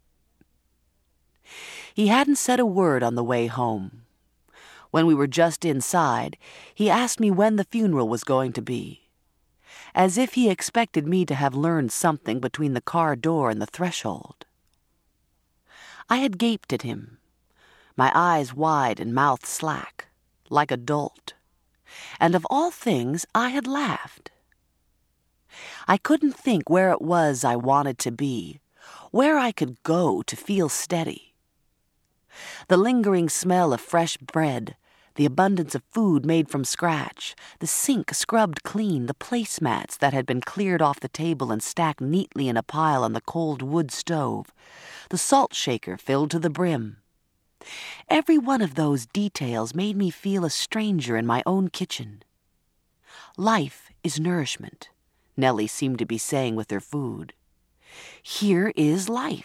He hadn't said a word on the way home. When we were just inside, he asked me when the funeral was going to be, as if he expected me to have learned something between the car door and the threshold. I had gaped at him, my eyes wide and mouth slack, like a dolt, and of all things I had laughed. I couldn't think where it was I wanted to be, where I could go to feel steady. The lingering smell of fresh bread, the abundance of food made from scratch, the sink scrubbed clean, the placemats that had been cleared off the table and stacked neatly in a pile on the cold wood stove, the salt shaker filled to the brim. Every one of those details made me feel a stranger in my own kitchen. Life is nourishment, Nellie seemed to be saying with her food. Here is life.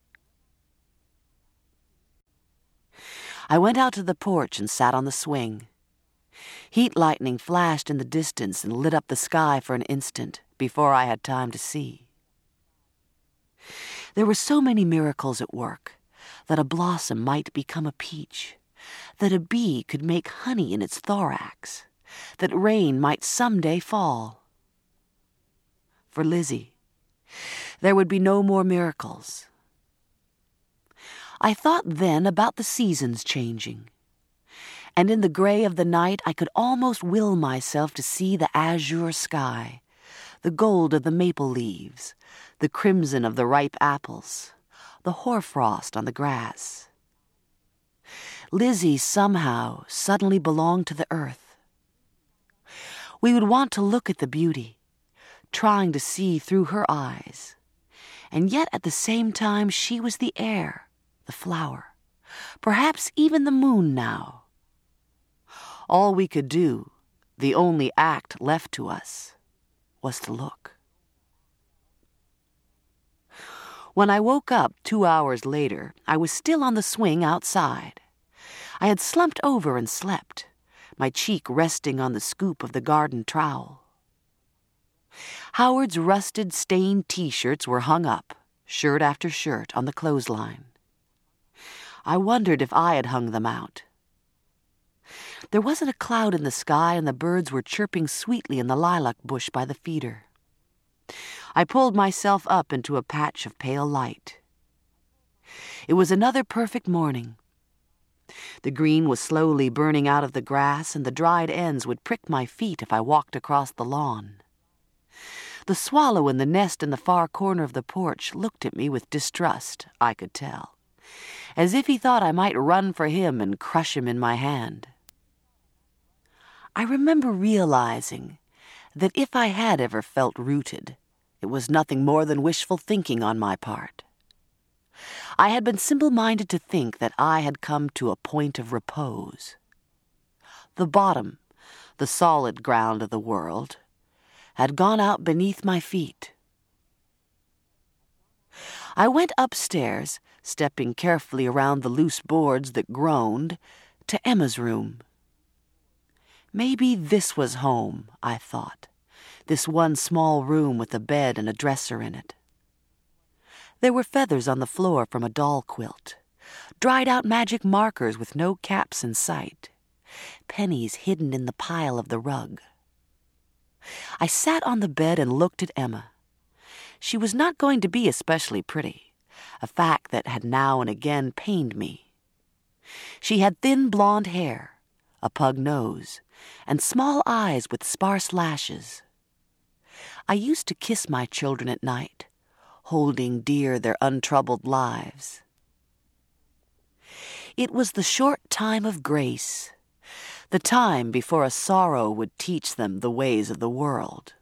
I went out to the porch and sat on the swing. Heat lightning flashed in the distance and lit up the sky for an instant before I had time to see. There were so many miracles at work, that a blossom might become a peach, that a bee could make honey in its thorax, that rain might someday fall. For Lizzie, there would be no more miracles. I thought then about the seasons changing, and in the gray of the night I could almost will myself to see the azure sky, the gold of the maple leaves, the crimson of the ripe apples, the hoarfrost on the grass. Lizzie somehow suddenly belonged to the earth. We would want to look at the beauty, trying to see through her eyes, and yet at the same time she was the air, the flower, perhaps even the moon now. All we could do, the only act left to us, was to look. When I woke up 2 hours later, I was still on the swing outside. I had slumped over and slept, my cheek resting on the scoop of the garden trowel. Howard's rusted, stained T-shirts were hung up, shirt after shirt, on the clothesline. I wondered if I had hung them out. There wasn't a cloud in the sky, and the birds were chirping sweetly in the lilac bush by the feeder. I pulled myself up into a patch of pale light. It was another perfect morning. The green was slowly burning out of the grass, and the dried ends would prick my feet if I walked across the lawn. The swallow in the nest in the far corner of the porch looked at me with distrust, I could tell, as if he thought I might run for him and crush him in my hand. I remember realizing that if I had ever felt rooted, it was nothing more than wishful thinking on my part. I had been simple-minded to think that I had come to a point of repose. The bottom, the solid ground of the world, had gone out beneath my feet. I went upstairs, stepping carefully around the loose boards that groaned, to Emma's room. Maybe this was home, I thought, this one small room with a bed and a dresser in it. There were feathers on the floor from a doll quilt, dried-out magic markers with no caps in sight, pennies hidden in the pile of the rug. I sat on the bed and looked at Emma. She was not going to be especially pretty, a fact that had now and again pained me. She had thin blonde hair, a pug nose, and small eyes with sparse lashes. I used to kiss my children at night, holding dear their untroubled lives. It was the short time of grace, the time before a sorrow would teach them the ways of the world.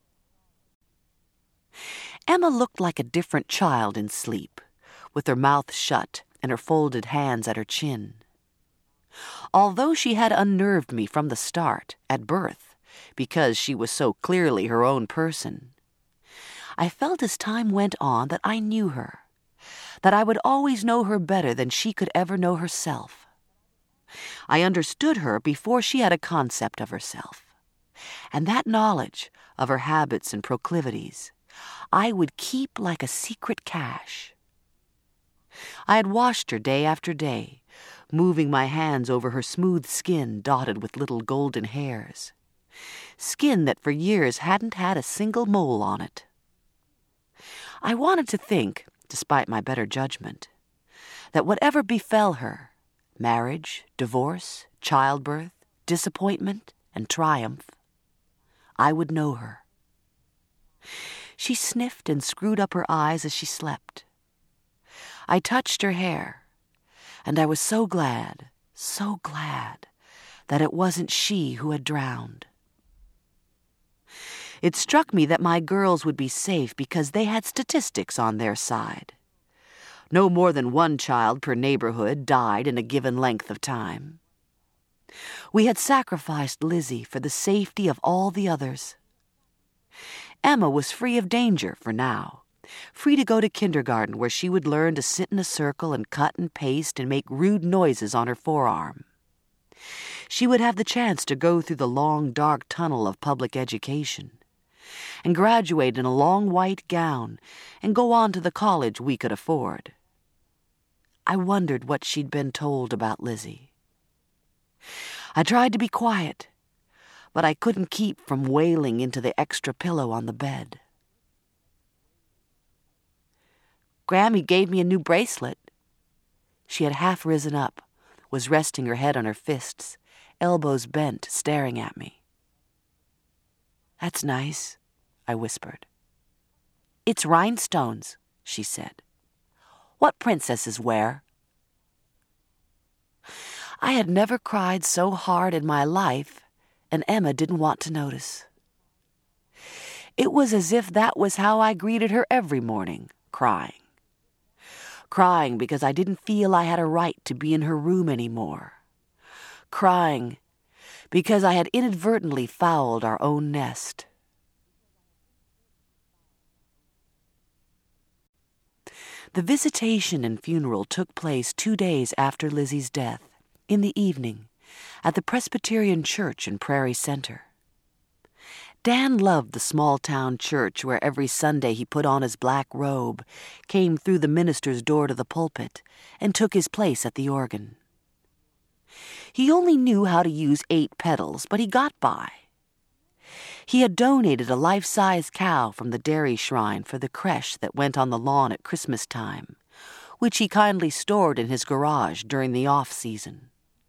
Emma looked like a different child in sleep, with her mouth shut and her folded hands at her chin. Although she had unnerved me from the start, at birth, because she was so clearly her own person, I felt as time went on that I knew her, that I would always know her better than she could ever know herself. I understood her before she had a concept of herself, and that knowledge of her habits and proclivities I would keep like a secret cache. I had washed her day after day, moving my hands over her smooth skin dotted with little golden hairs, skin that for years hadn't had a single mole on it. I wanted to think, despite my better judgment, that whatever befell her, marriage, divorce, childbirth, disappointment, and triumph, I would know her. She sniffed and screwed up her eyes as she slept. I touched her hair, and I was so glad that it wasn't she who had drowned. It struck me that my girls would be safe because they had statistics on their side. No more than one child per neighborhood died in a given length of time. We had sacrificed Lizzie for the safety of all the others. Emma was free of danger for now, free to go to kindergarten where she would learn to sit in a circle and cut and paste and make rude noises on her forearm. She would have the chance to go through the long, dark tunnel of public education and graduate in a long white gown and go on to the college we could afford. I wondered what she'd been told about Lizzie. I tried to be quiet, but I couldn't keep from wailing into the extra pillow on the bed. Grammy gave me a new bracelet. She had half risen up, was resting her head on her fists, elbows bent, staring at me. "That's nice," I whispered. "It's rhinestones," she said. "What princesses wear?" I had never cried so hard in my life, and Emma didn't want to notice. It was as if that was how I greeted her every morning, crying. Crying because I didn't feel I had a right to be in her room anymore. Crying because I had inadvertently fouled our own nest. The visitation and funeral took place 2 days after Lizzie's death, in the evening, at the Presbyterian Church in Prairie Center. Dan loved the small-town church where every Sunday he put on his black robe, came through the minister's door to the pulpit, and took his place at the organ. He only knew how to use 8 pedals, but he got by. He had donated a life-size cow from the dairy shrine for the creche that went on the lawn at Christmas time, which he kindly stored in his garage during the off-season.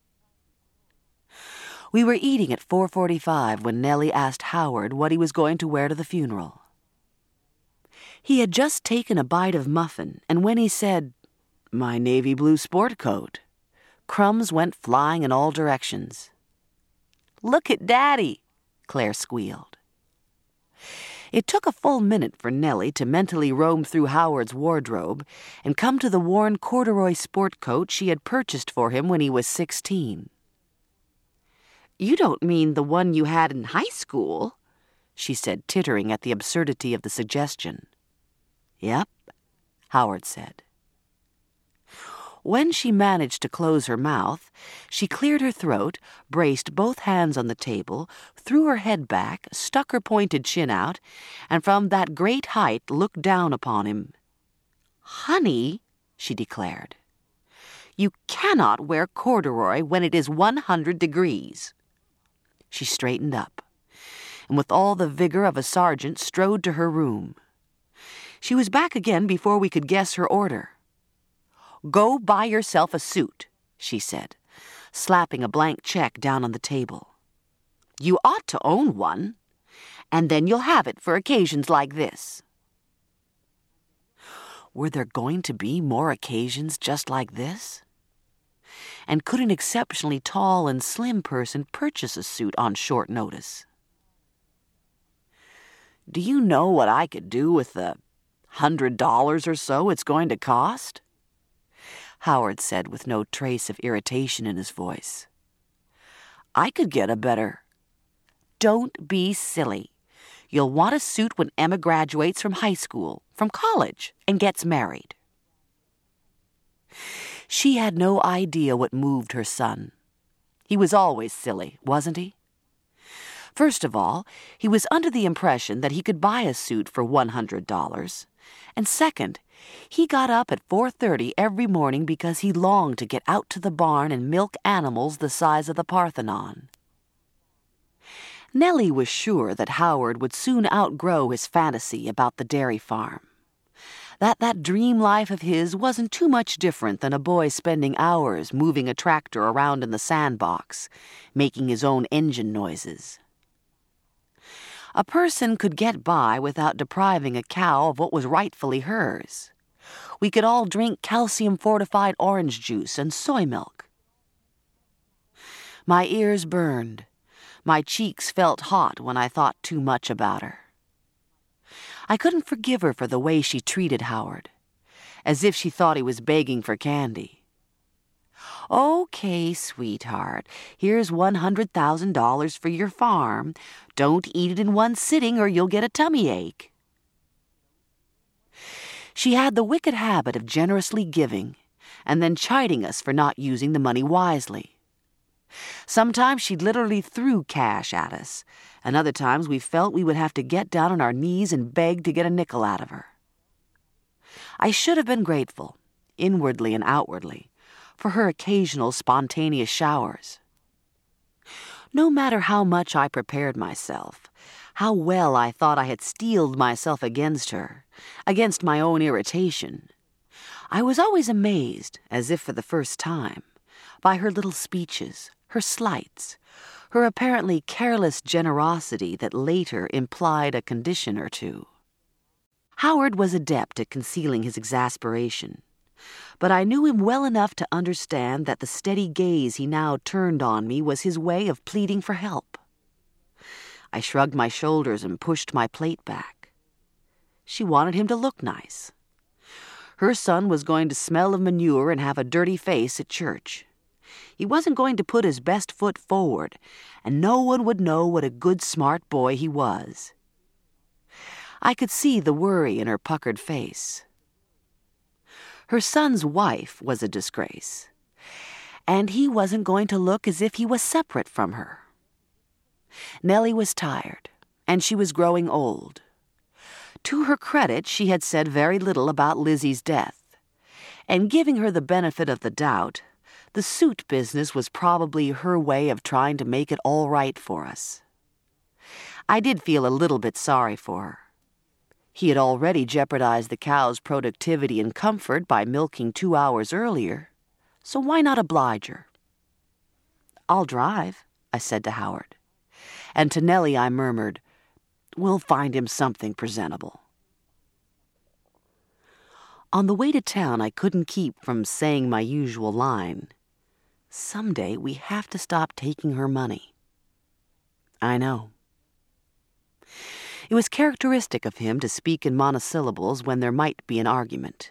We were eating at 4:45 when Nellie asked Howard what he was going to wear to the funeral. He had just taken a bite of muffin, and when he said, "My navy blue sport coat," crumbs went flying in all directions. "Look at Daddy," Claire squealed. It took a full minute for Nellie to mentally roam through Howard's wardrobe and come to the worn corduroy sport coat she had purchased for him when he was 16. "You don't mean the one you had in high school?" she said, tittering at the absurdity of the suggestion. "Yep," Howard said. When she managed to close her mouth, she cleared her throat, braced both hands on the table, threw her head back, stuck her pointed chin out, and from that great height looked down upon him. "Honey," she declared, "you cannot wear corduroy when it is 100 degrees. She straightened up, and with all the vigor of a sergeant strode to her room. She was back again before we could guess her order. "Go buy yourself a suit," she said, slapping a blank check down on the table. "You ought to own one, and then you'll have it for occasions like this." Were there going to be more occasions just like this? and could an exceptionally tall and slim person purchase a suit on short notice? "Do you know what I could do with the $100 or so it's going to cost?" Howard said with no trace of irritation in his voice. "I could get a better—" "Don't be silly. You'll want a suit when Emma graduates from high school, from college, and gets married." She had no idea what moved her son. He was always silly, wasn't he? First of all, he was under the impression that he could buy a suit for $100. And second, he got up at 4:30 every morning because he longed to get out to the barn and milk animals the size of the Parthenon. Nellie was sure that Howard would soon outgrow his fantasy about the dairy farm. That dream life of his wasn't too much different than a boy spending hours moving a tractor around in the sandbox, making his own engine noises. A person could get by without depriving a cow of what was rightfully hers. We could all drink calcium-fortified orange juice and soy milk. My ears burned. My cheeks felt hot when I thought too much about her. I couldn't forgive her for the way she treated Howard, as if she thought he was begging for candy. "Okay, sweetheart, here's $100,000 for your farm. Don't eat it in one sitting or you'll get a tummy ache." She had the wicked habit of generously giving and then chiding us for not using the money wisely. Sometimes she literally threw cash at us, and other times we felt we would have to get down on our knees and beg to get a nickel out of her. I should have been grateful, inwardly and outwardly, for her occasional spontaneous showers. No matter how much I prepared myself, how well I thought I had steeled myself against her, against my own irritation, I was always amazed, as if for the first time, by her little speeches, her slights, her apparently careless generosity that later implied a condition or two. Howard was adept at concealing his exasperation, but I knew him well enough to understand that the steady gaze he now turned on me was his way of pleading for help. I shrugged my shoulders and pushed my plate back. She wanted him to look nice. Her son was going to smell of manure and have a dirty face at church. He wasn't going to put his best foot forward, and no one would know what a good, smart boy he was. I could see the worry in her puckered face. Her son's wife was a disgrace, and he wasn't going to look as if he was separate from her. Nellie was tired, and she was growing old. To her credit, she had said very little about Lizzie's death, and giving her the benefit of the doubt, the suit business was probably her way of trying to make it all right for us. I did feel a little bit sorry for her. He had already jeopardized the cow's productivity and comfort by milking 2 hours earlier, so why not oblige her? "I'll drive," I said to Howard. And to Nellie I murmured, "We'll find him something presentable." On the way to town, I couldn't keep from saying my usual line. Someday we have to stop taking her money. I know. It was characteristic of him to speak in monosyllables when there might be an argument.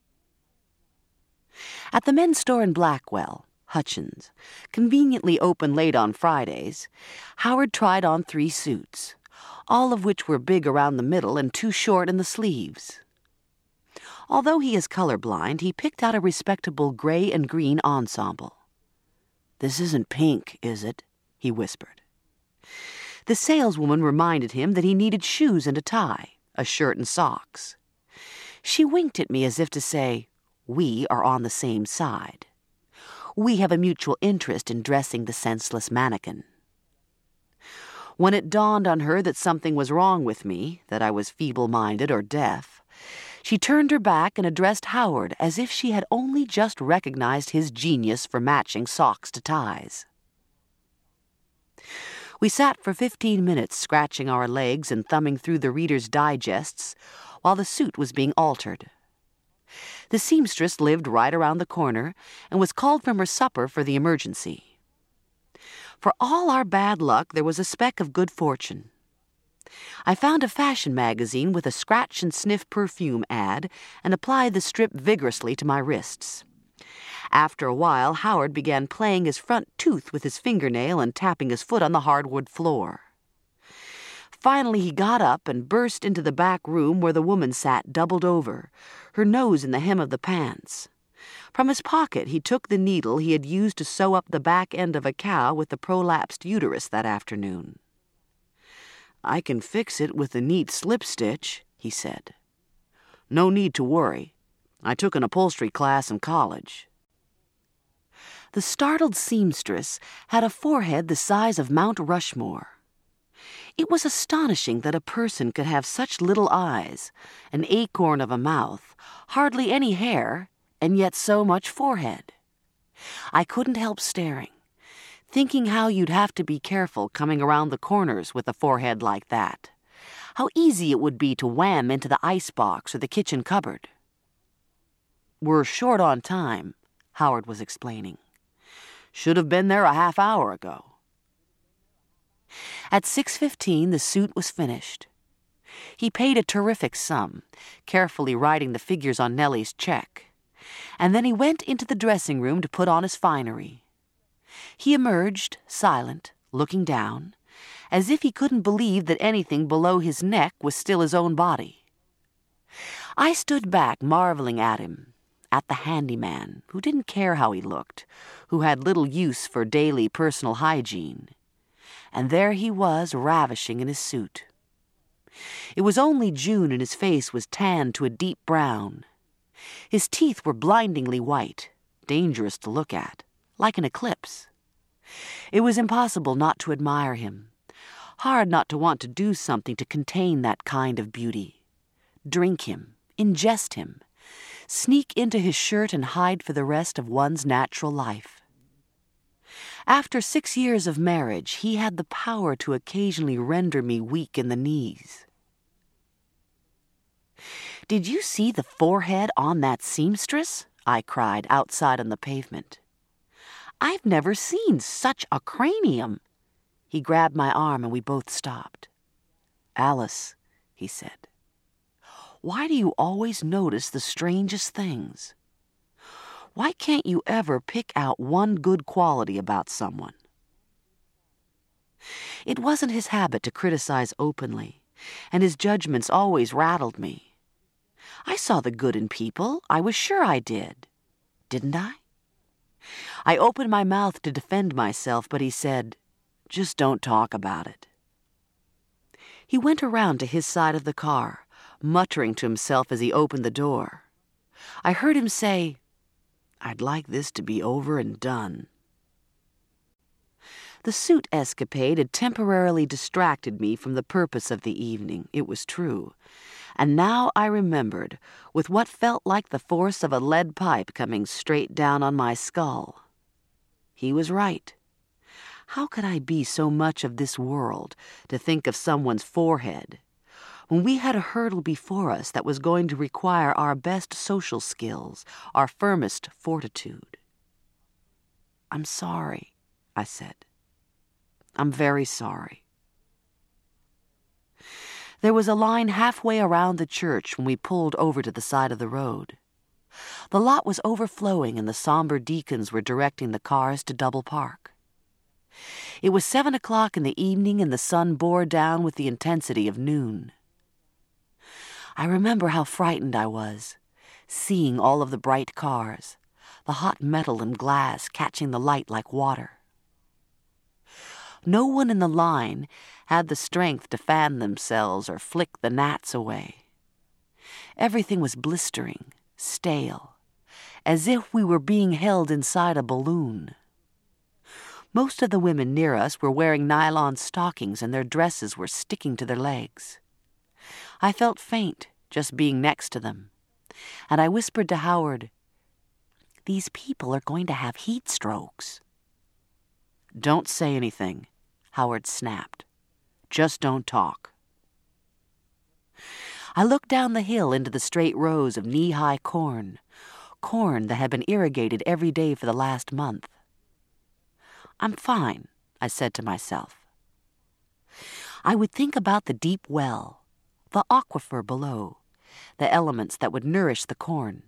At the men's store in Blackwell, Hutchins, conveniently open late on Fridays, Howard tried on 3 suits, all of which were big around the middle and too short in the sleeves. Although he is colorblind, he picked out a respectable gray and green ensemble. "This isn't pink, is it?" he whispered. The saleswoman reminded him that he needed shoes and a tie, a shirt and socks. She winked at me as if to say, "We are on the same side. We have a mutual interest in dressing the senseless mannequin." When it dawned on her that something was wrong with me, that I was feeble-minded or deaf, she turned her back and addressed Howard as if she had only just recognized his genius for matching socks to ties. We sat for 15 minutes scratching our legs and thumbing through the Reader's Digests while the suit was being altered. The seamstress lived right around the corner and was called from her supper for the emergency. For all our bad luck, there was a speck of good fortune. I found a fashion magazine with a scratch and sniff perfume ad and applied the strip vigorously to my wrists. After a while, Howard began playing his front tooth with his fingernail and tapping his foot on the hardwood floor. Finally, he got up and burst into the back room where the woman sat doubled over, her nose in the hem of the pants. From his pocket, he took the needle he had used to sew up the back end of a cow with the prolapsed uterus that afternoon. "I can fix it with a neat slip stitch," he said. "No need to worry. I took an upholstery class in college." The startled seamstress had a forehead the size of Mount Rushmore. It was astonishing that a person could have such little eyes, an acorn of a mouth, hardly any hair, and yet so much forehead. I couldn't help staring, thinking how you'd have to be careful coming around the corners with a forehead like that. How easy it would be to wham into the icebox or the kitchen cupboard. "We're short on time," Howard was explaining. "Should have been there a half hour ago." At 6:15, the suit was finished. He paid a terrific sum, carefully writing the figures on Nellie's check, and then he went into the dressing room to put on his finery. He emerged, silent, looking down, as if he couldn't believe that anything below his neck was still his own body. I stood back, marveling at him, at the handyman, who didn't care how he looked, who had little use for daily personal hygiene. And there he was, ravishing in his suit. It was only June, and his face was tanned to a deep brown. His teeth were blindingly white, dangerous to look at, like an eclipse. It was impossible not to admire him, hard not to want to do something to contain that kind of beauty. Drink him, ingest him, sneak into his shirt and hide for the rest of one's natural life. After 6 years of marriage, he had the power to occasionally render me weak in the knees. "Did you see the forehead on that seamstress?" I cried outside on the pavement. "I've never seen such a cranium." He grabbed my arm and we both stopped. "Alice," he said, "why do you always notice the strangest things? Why can't you ever pick out one good quality about someone?" It wasn't his habit to criticize openly, and his judgments always rattled me. I saw the good in people. I was sure I did. Didn't I? I opened my mouth to defend myself, but he said, "Just don't talk about it." He went around to his side of the car, muttering to himself as he opened the door. I heard him say, "I'd like this to be over and done." The suit escapade had temporarily distracted me from the purpose of the evening, it was true, and now I remembered, with what felt like the force of a lead pipe coming straight down on my skull. He was right. How could I be so much of this world to think of someone's forehead, when we had a hurdle before us that was going to require our best social skills, our firmest fortitude? "I'm sorry," I said. "I'm very sorry." There was a line halfway around the church when we pulled over to the side of the road. The lot was overflowing and the somber deacons were directing the cars to double park. It was 7 o'clock in the evening and the sun bore down with the intensity of noon. I remember how frightened I was, seeing all of the bright cars, the hot metal and glass catching the light like water. No one in the line had the strength to fan themselves or flick the gnats away. Everything was blistering, stale, as if we were being held inside a balloon. Most of the women near us were wearing nylon stockings and their dresses were sticking to their legs. I felt faint just being next to them, and I whispered to Howard, "These people are going to have heat strokes." "Don't say anything," Howard snapped. "Just don't talk." I looked down the hill into the straight rows of knee-high corn that had been irrigated every day for the last month. I'm fine, I said to myself. I would think about the deep well, the aquifer below, the elements that would nourish the corn.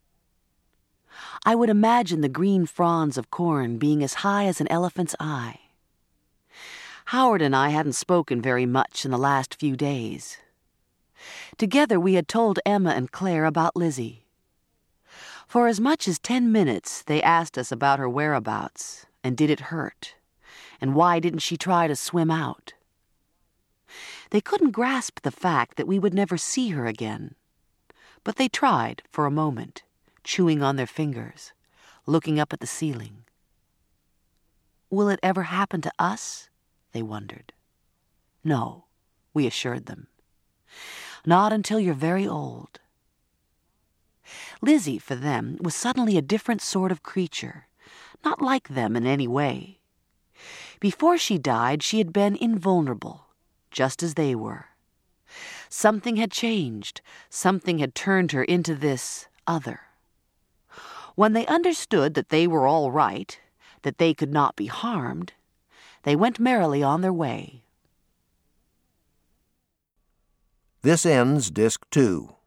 I would imagine the green fronds of corn being as high as an elephant's eye. Howard and I hadn't spoken very much in the last few days. Together we had told Emma and Claire about Lizzie. For as much as 10 minutes, they asked us about her whereabouts, and did it hurt, and why didn't she try to swim out. They couldn't grasp the fact that we would never see her again, but they tried for a moment, chewing on their fingers, looking up at the ceiling. Will it ever happen to us? They wondered. No, we assured them. Not until you're very old. Lizzie, for them, was suddenly a different sort of creature, not like them in any way. Before she died, she had been invulnerable, just as they were. Something had changed. Something had turned her into this other. When they understood that they were all right, that they could not be harmed, they went merrily on their way. This ends Disc 2.